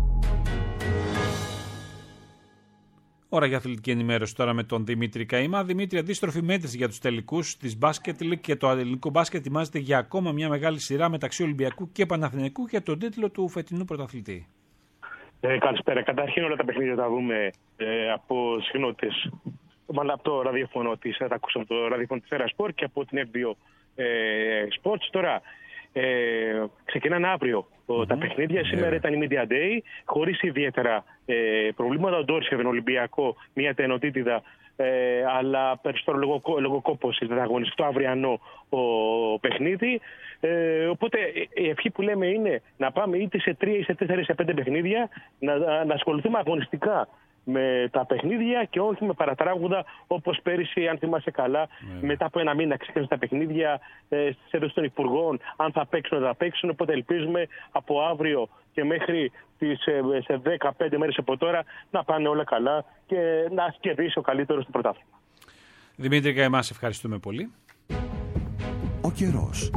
Ώρα για αθλητική ενημέρωση τώρα με τον Δημήτρη Καημά. Δημήτρη, αντίστροφη μέτρηση για τους τελικούς της Μπάσκετ League και το ελληνικό μπάσκετ ετοιμάζεται για ακόμα μια μεγάλη σειρά μεταξύ Ολυμπιακού και Παναθηναϊκού για τον τίτλο του φετινού πρωταθλητή. Ε, καλησπέρα. Καταρχήν όλα τα παιχνίδια θα δούμε ε, από συχνότητες. Μάλλον από το ραδιοφωνό της, θα τα ακούσαμε από το ραδιοφωνό της Έρα Σπορ και από την εφ μπι ο ε, Sports. Τώρα, ε, ξεκινάνε αύριο mm-hmm. τα παιχνίδια. Σήμερα yeah. ήταν η Media Day, χωρίς ιδιαίτερα ε, προβλήματα. Ο Ντόρση για τον Ολυμπιακό, μια τενοτήτιδα, ε, αλλά περισσότερο λόγω, λόγω κόπωσης δεν θα αγωνιστεί το αυριανό ο παιχνίδι. Ε, οπότε η ευχή που λέμε είναι να πάμε είτε σε τρία, ή σε τέσσερα, ή σε πέντε παιχνίδια, να, να ασχοληθούμε αγωνιστικά με τα παιχνίδια και όχι με παρατράγουδα όπως πέρυσι, αν θυμάσαι καλά, yeah. μετά από ένα μήνα ξεκίνησαν τα παιχνίδια ε, στις έδρες των υπουργών, αν θα παίξουν, θα παίξουν. Οπότε ελπίζουμε από αύριο και μέχρι τις ε, σε δεκαπέντε μέρες από τώρα να πάνε όλα καλά και να κερδίσει ο καλύτερος του πρωτάθλημα. Δημήτρη Καημά, σε ευχαριστούμε πολύ. Ο καιρός.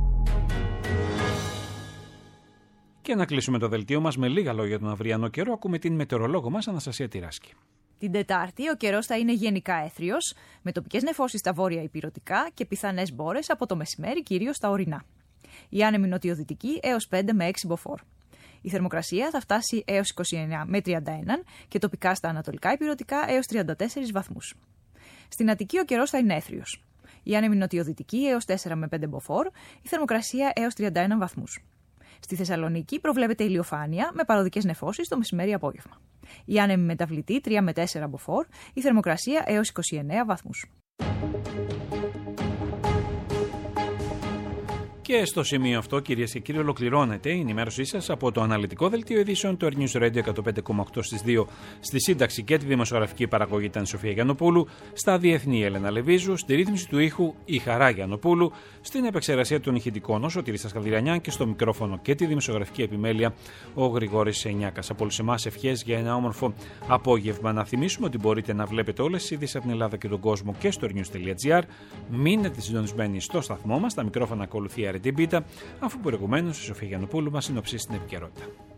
Και να κλείσουμε το δελτίο μας με λίγα λόγια για τον αυριανό καιρό. Ακούμε την μετεωρολόγο μας Αναστασία Τυράσκη. Την Τετάρτη ο καιρός θα είναι γενικά έθριος, με τοπικές νεφώσεις στα βόρεια υπηρωτικά και πιθανές μπόρες από το μεσημέρι κυρίως στα ορεινά. Η άνεμη νοτιοδυτική έως πέντε με έξι μποφόρ. Η θερμοκρασία θα φτάσει έως είκοσι εννέα με τριάντα ένα και τοπικά στα ανατολικά υπηρωτικά έως τριάντα τέσσερις βαθμούς. Στην Αττική ο καιρός θα είναι έθριος. Η άνεμη νοτιοδυτική έως τέσσερα με πέντε μποφόρ, η θερμοκρασία έως τριάντα ένα βαθμούς. Στη Θεσσαλονίκη προβλέπεται ηλιοφάνεια με παροδικές νεφώσεις το μεσημέρι απόγευμα. Η άνεμη μεταβλητή τρία με τέσσερα μποφόρ, η θερμοκρασία έως είκοσι εννέα βαθμούς. Και στο σημείο αυτό, κυρίες και κύριοι, ολοκληρώνεται η ενημέρωσή σας από το αναλυτικό δελτίο ειδήσεων του Earth News Radio εκατόν πέντε κόμμα οκτώ στις δύο. Στη σύνταξη και τη δημοσιογραφική παραγωγή ήταν η Σοφία Γιαννοπούλου, στα διεθνή η Έλενα Λεβίζου, στη ρύθμιση του ήχου η Χαρά Γιαννοπούλου, στην επεξεργασία των ηχητικών ο Σωτήρης Σκαλδιρανιάν και στο μικρόφωνο και τη δημοσιογραφική επιμέλεια ο Γρηγόρης Σενιάκας. Από όλους εμάς ευχές για ένα όμορφο απόγευμα. Να θυμίσουμε ότι μπορείτε να βλέπετε όλες τις ειδήσεις από την Ελλάδα και τον κόσμο και στο earnews τελεία gr. Μείνετε συντονισμένοι στο σταθμό μας, τα μικρόφωνα ακολουθεί την πίτα, αφού προηγουμένως η Σοφία Γιαννοπούλου μας συνοψίσει την επικαιρότητα.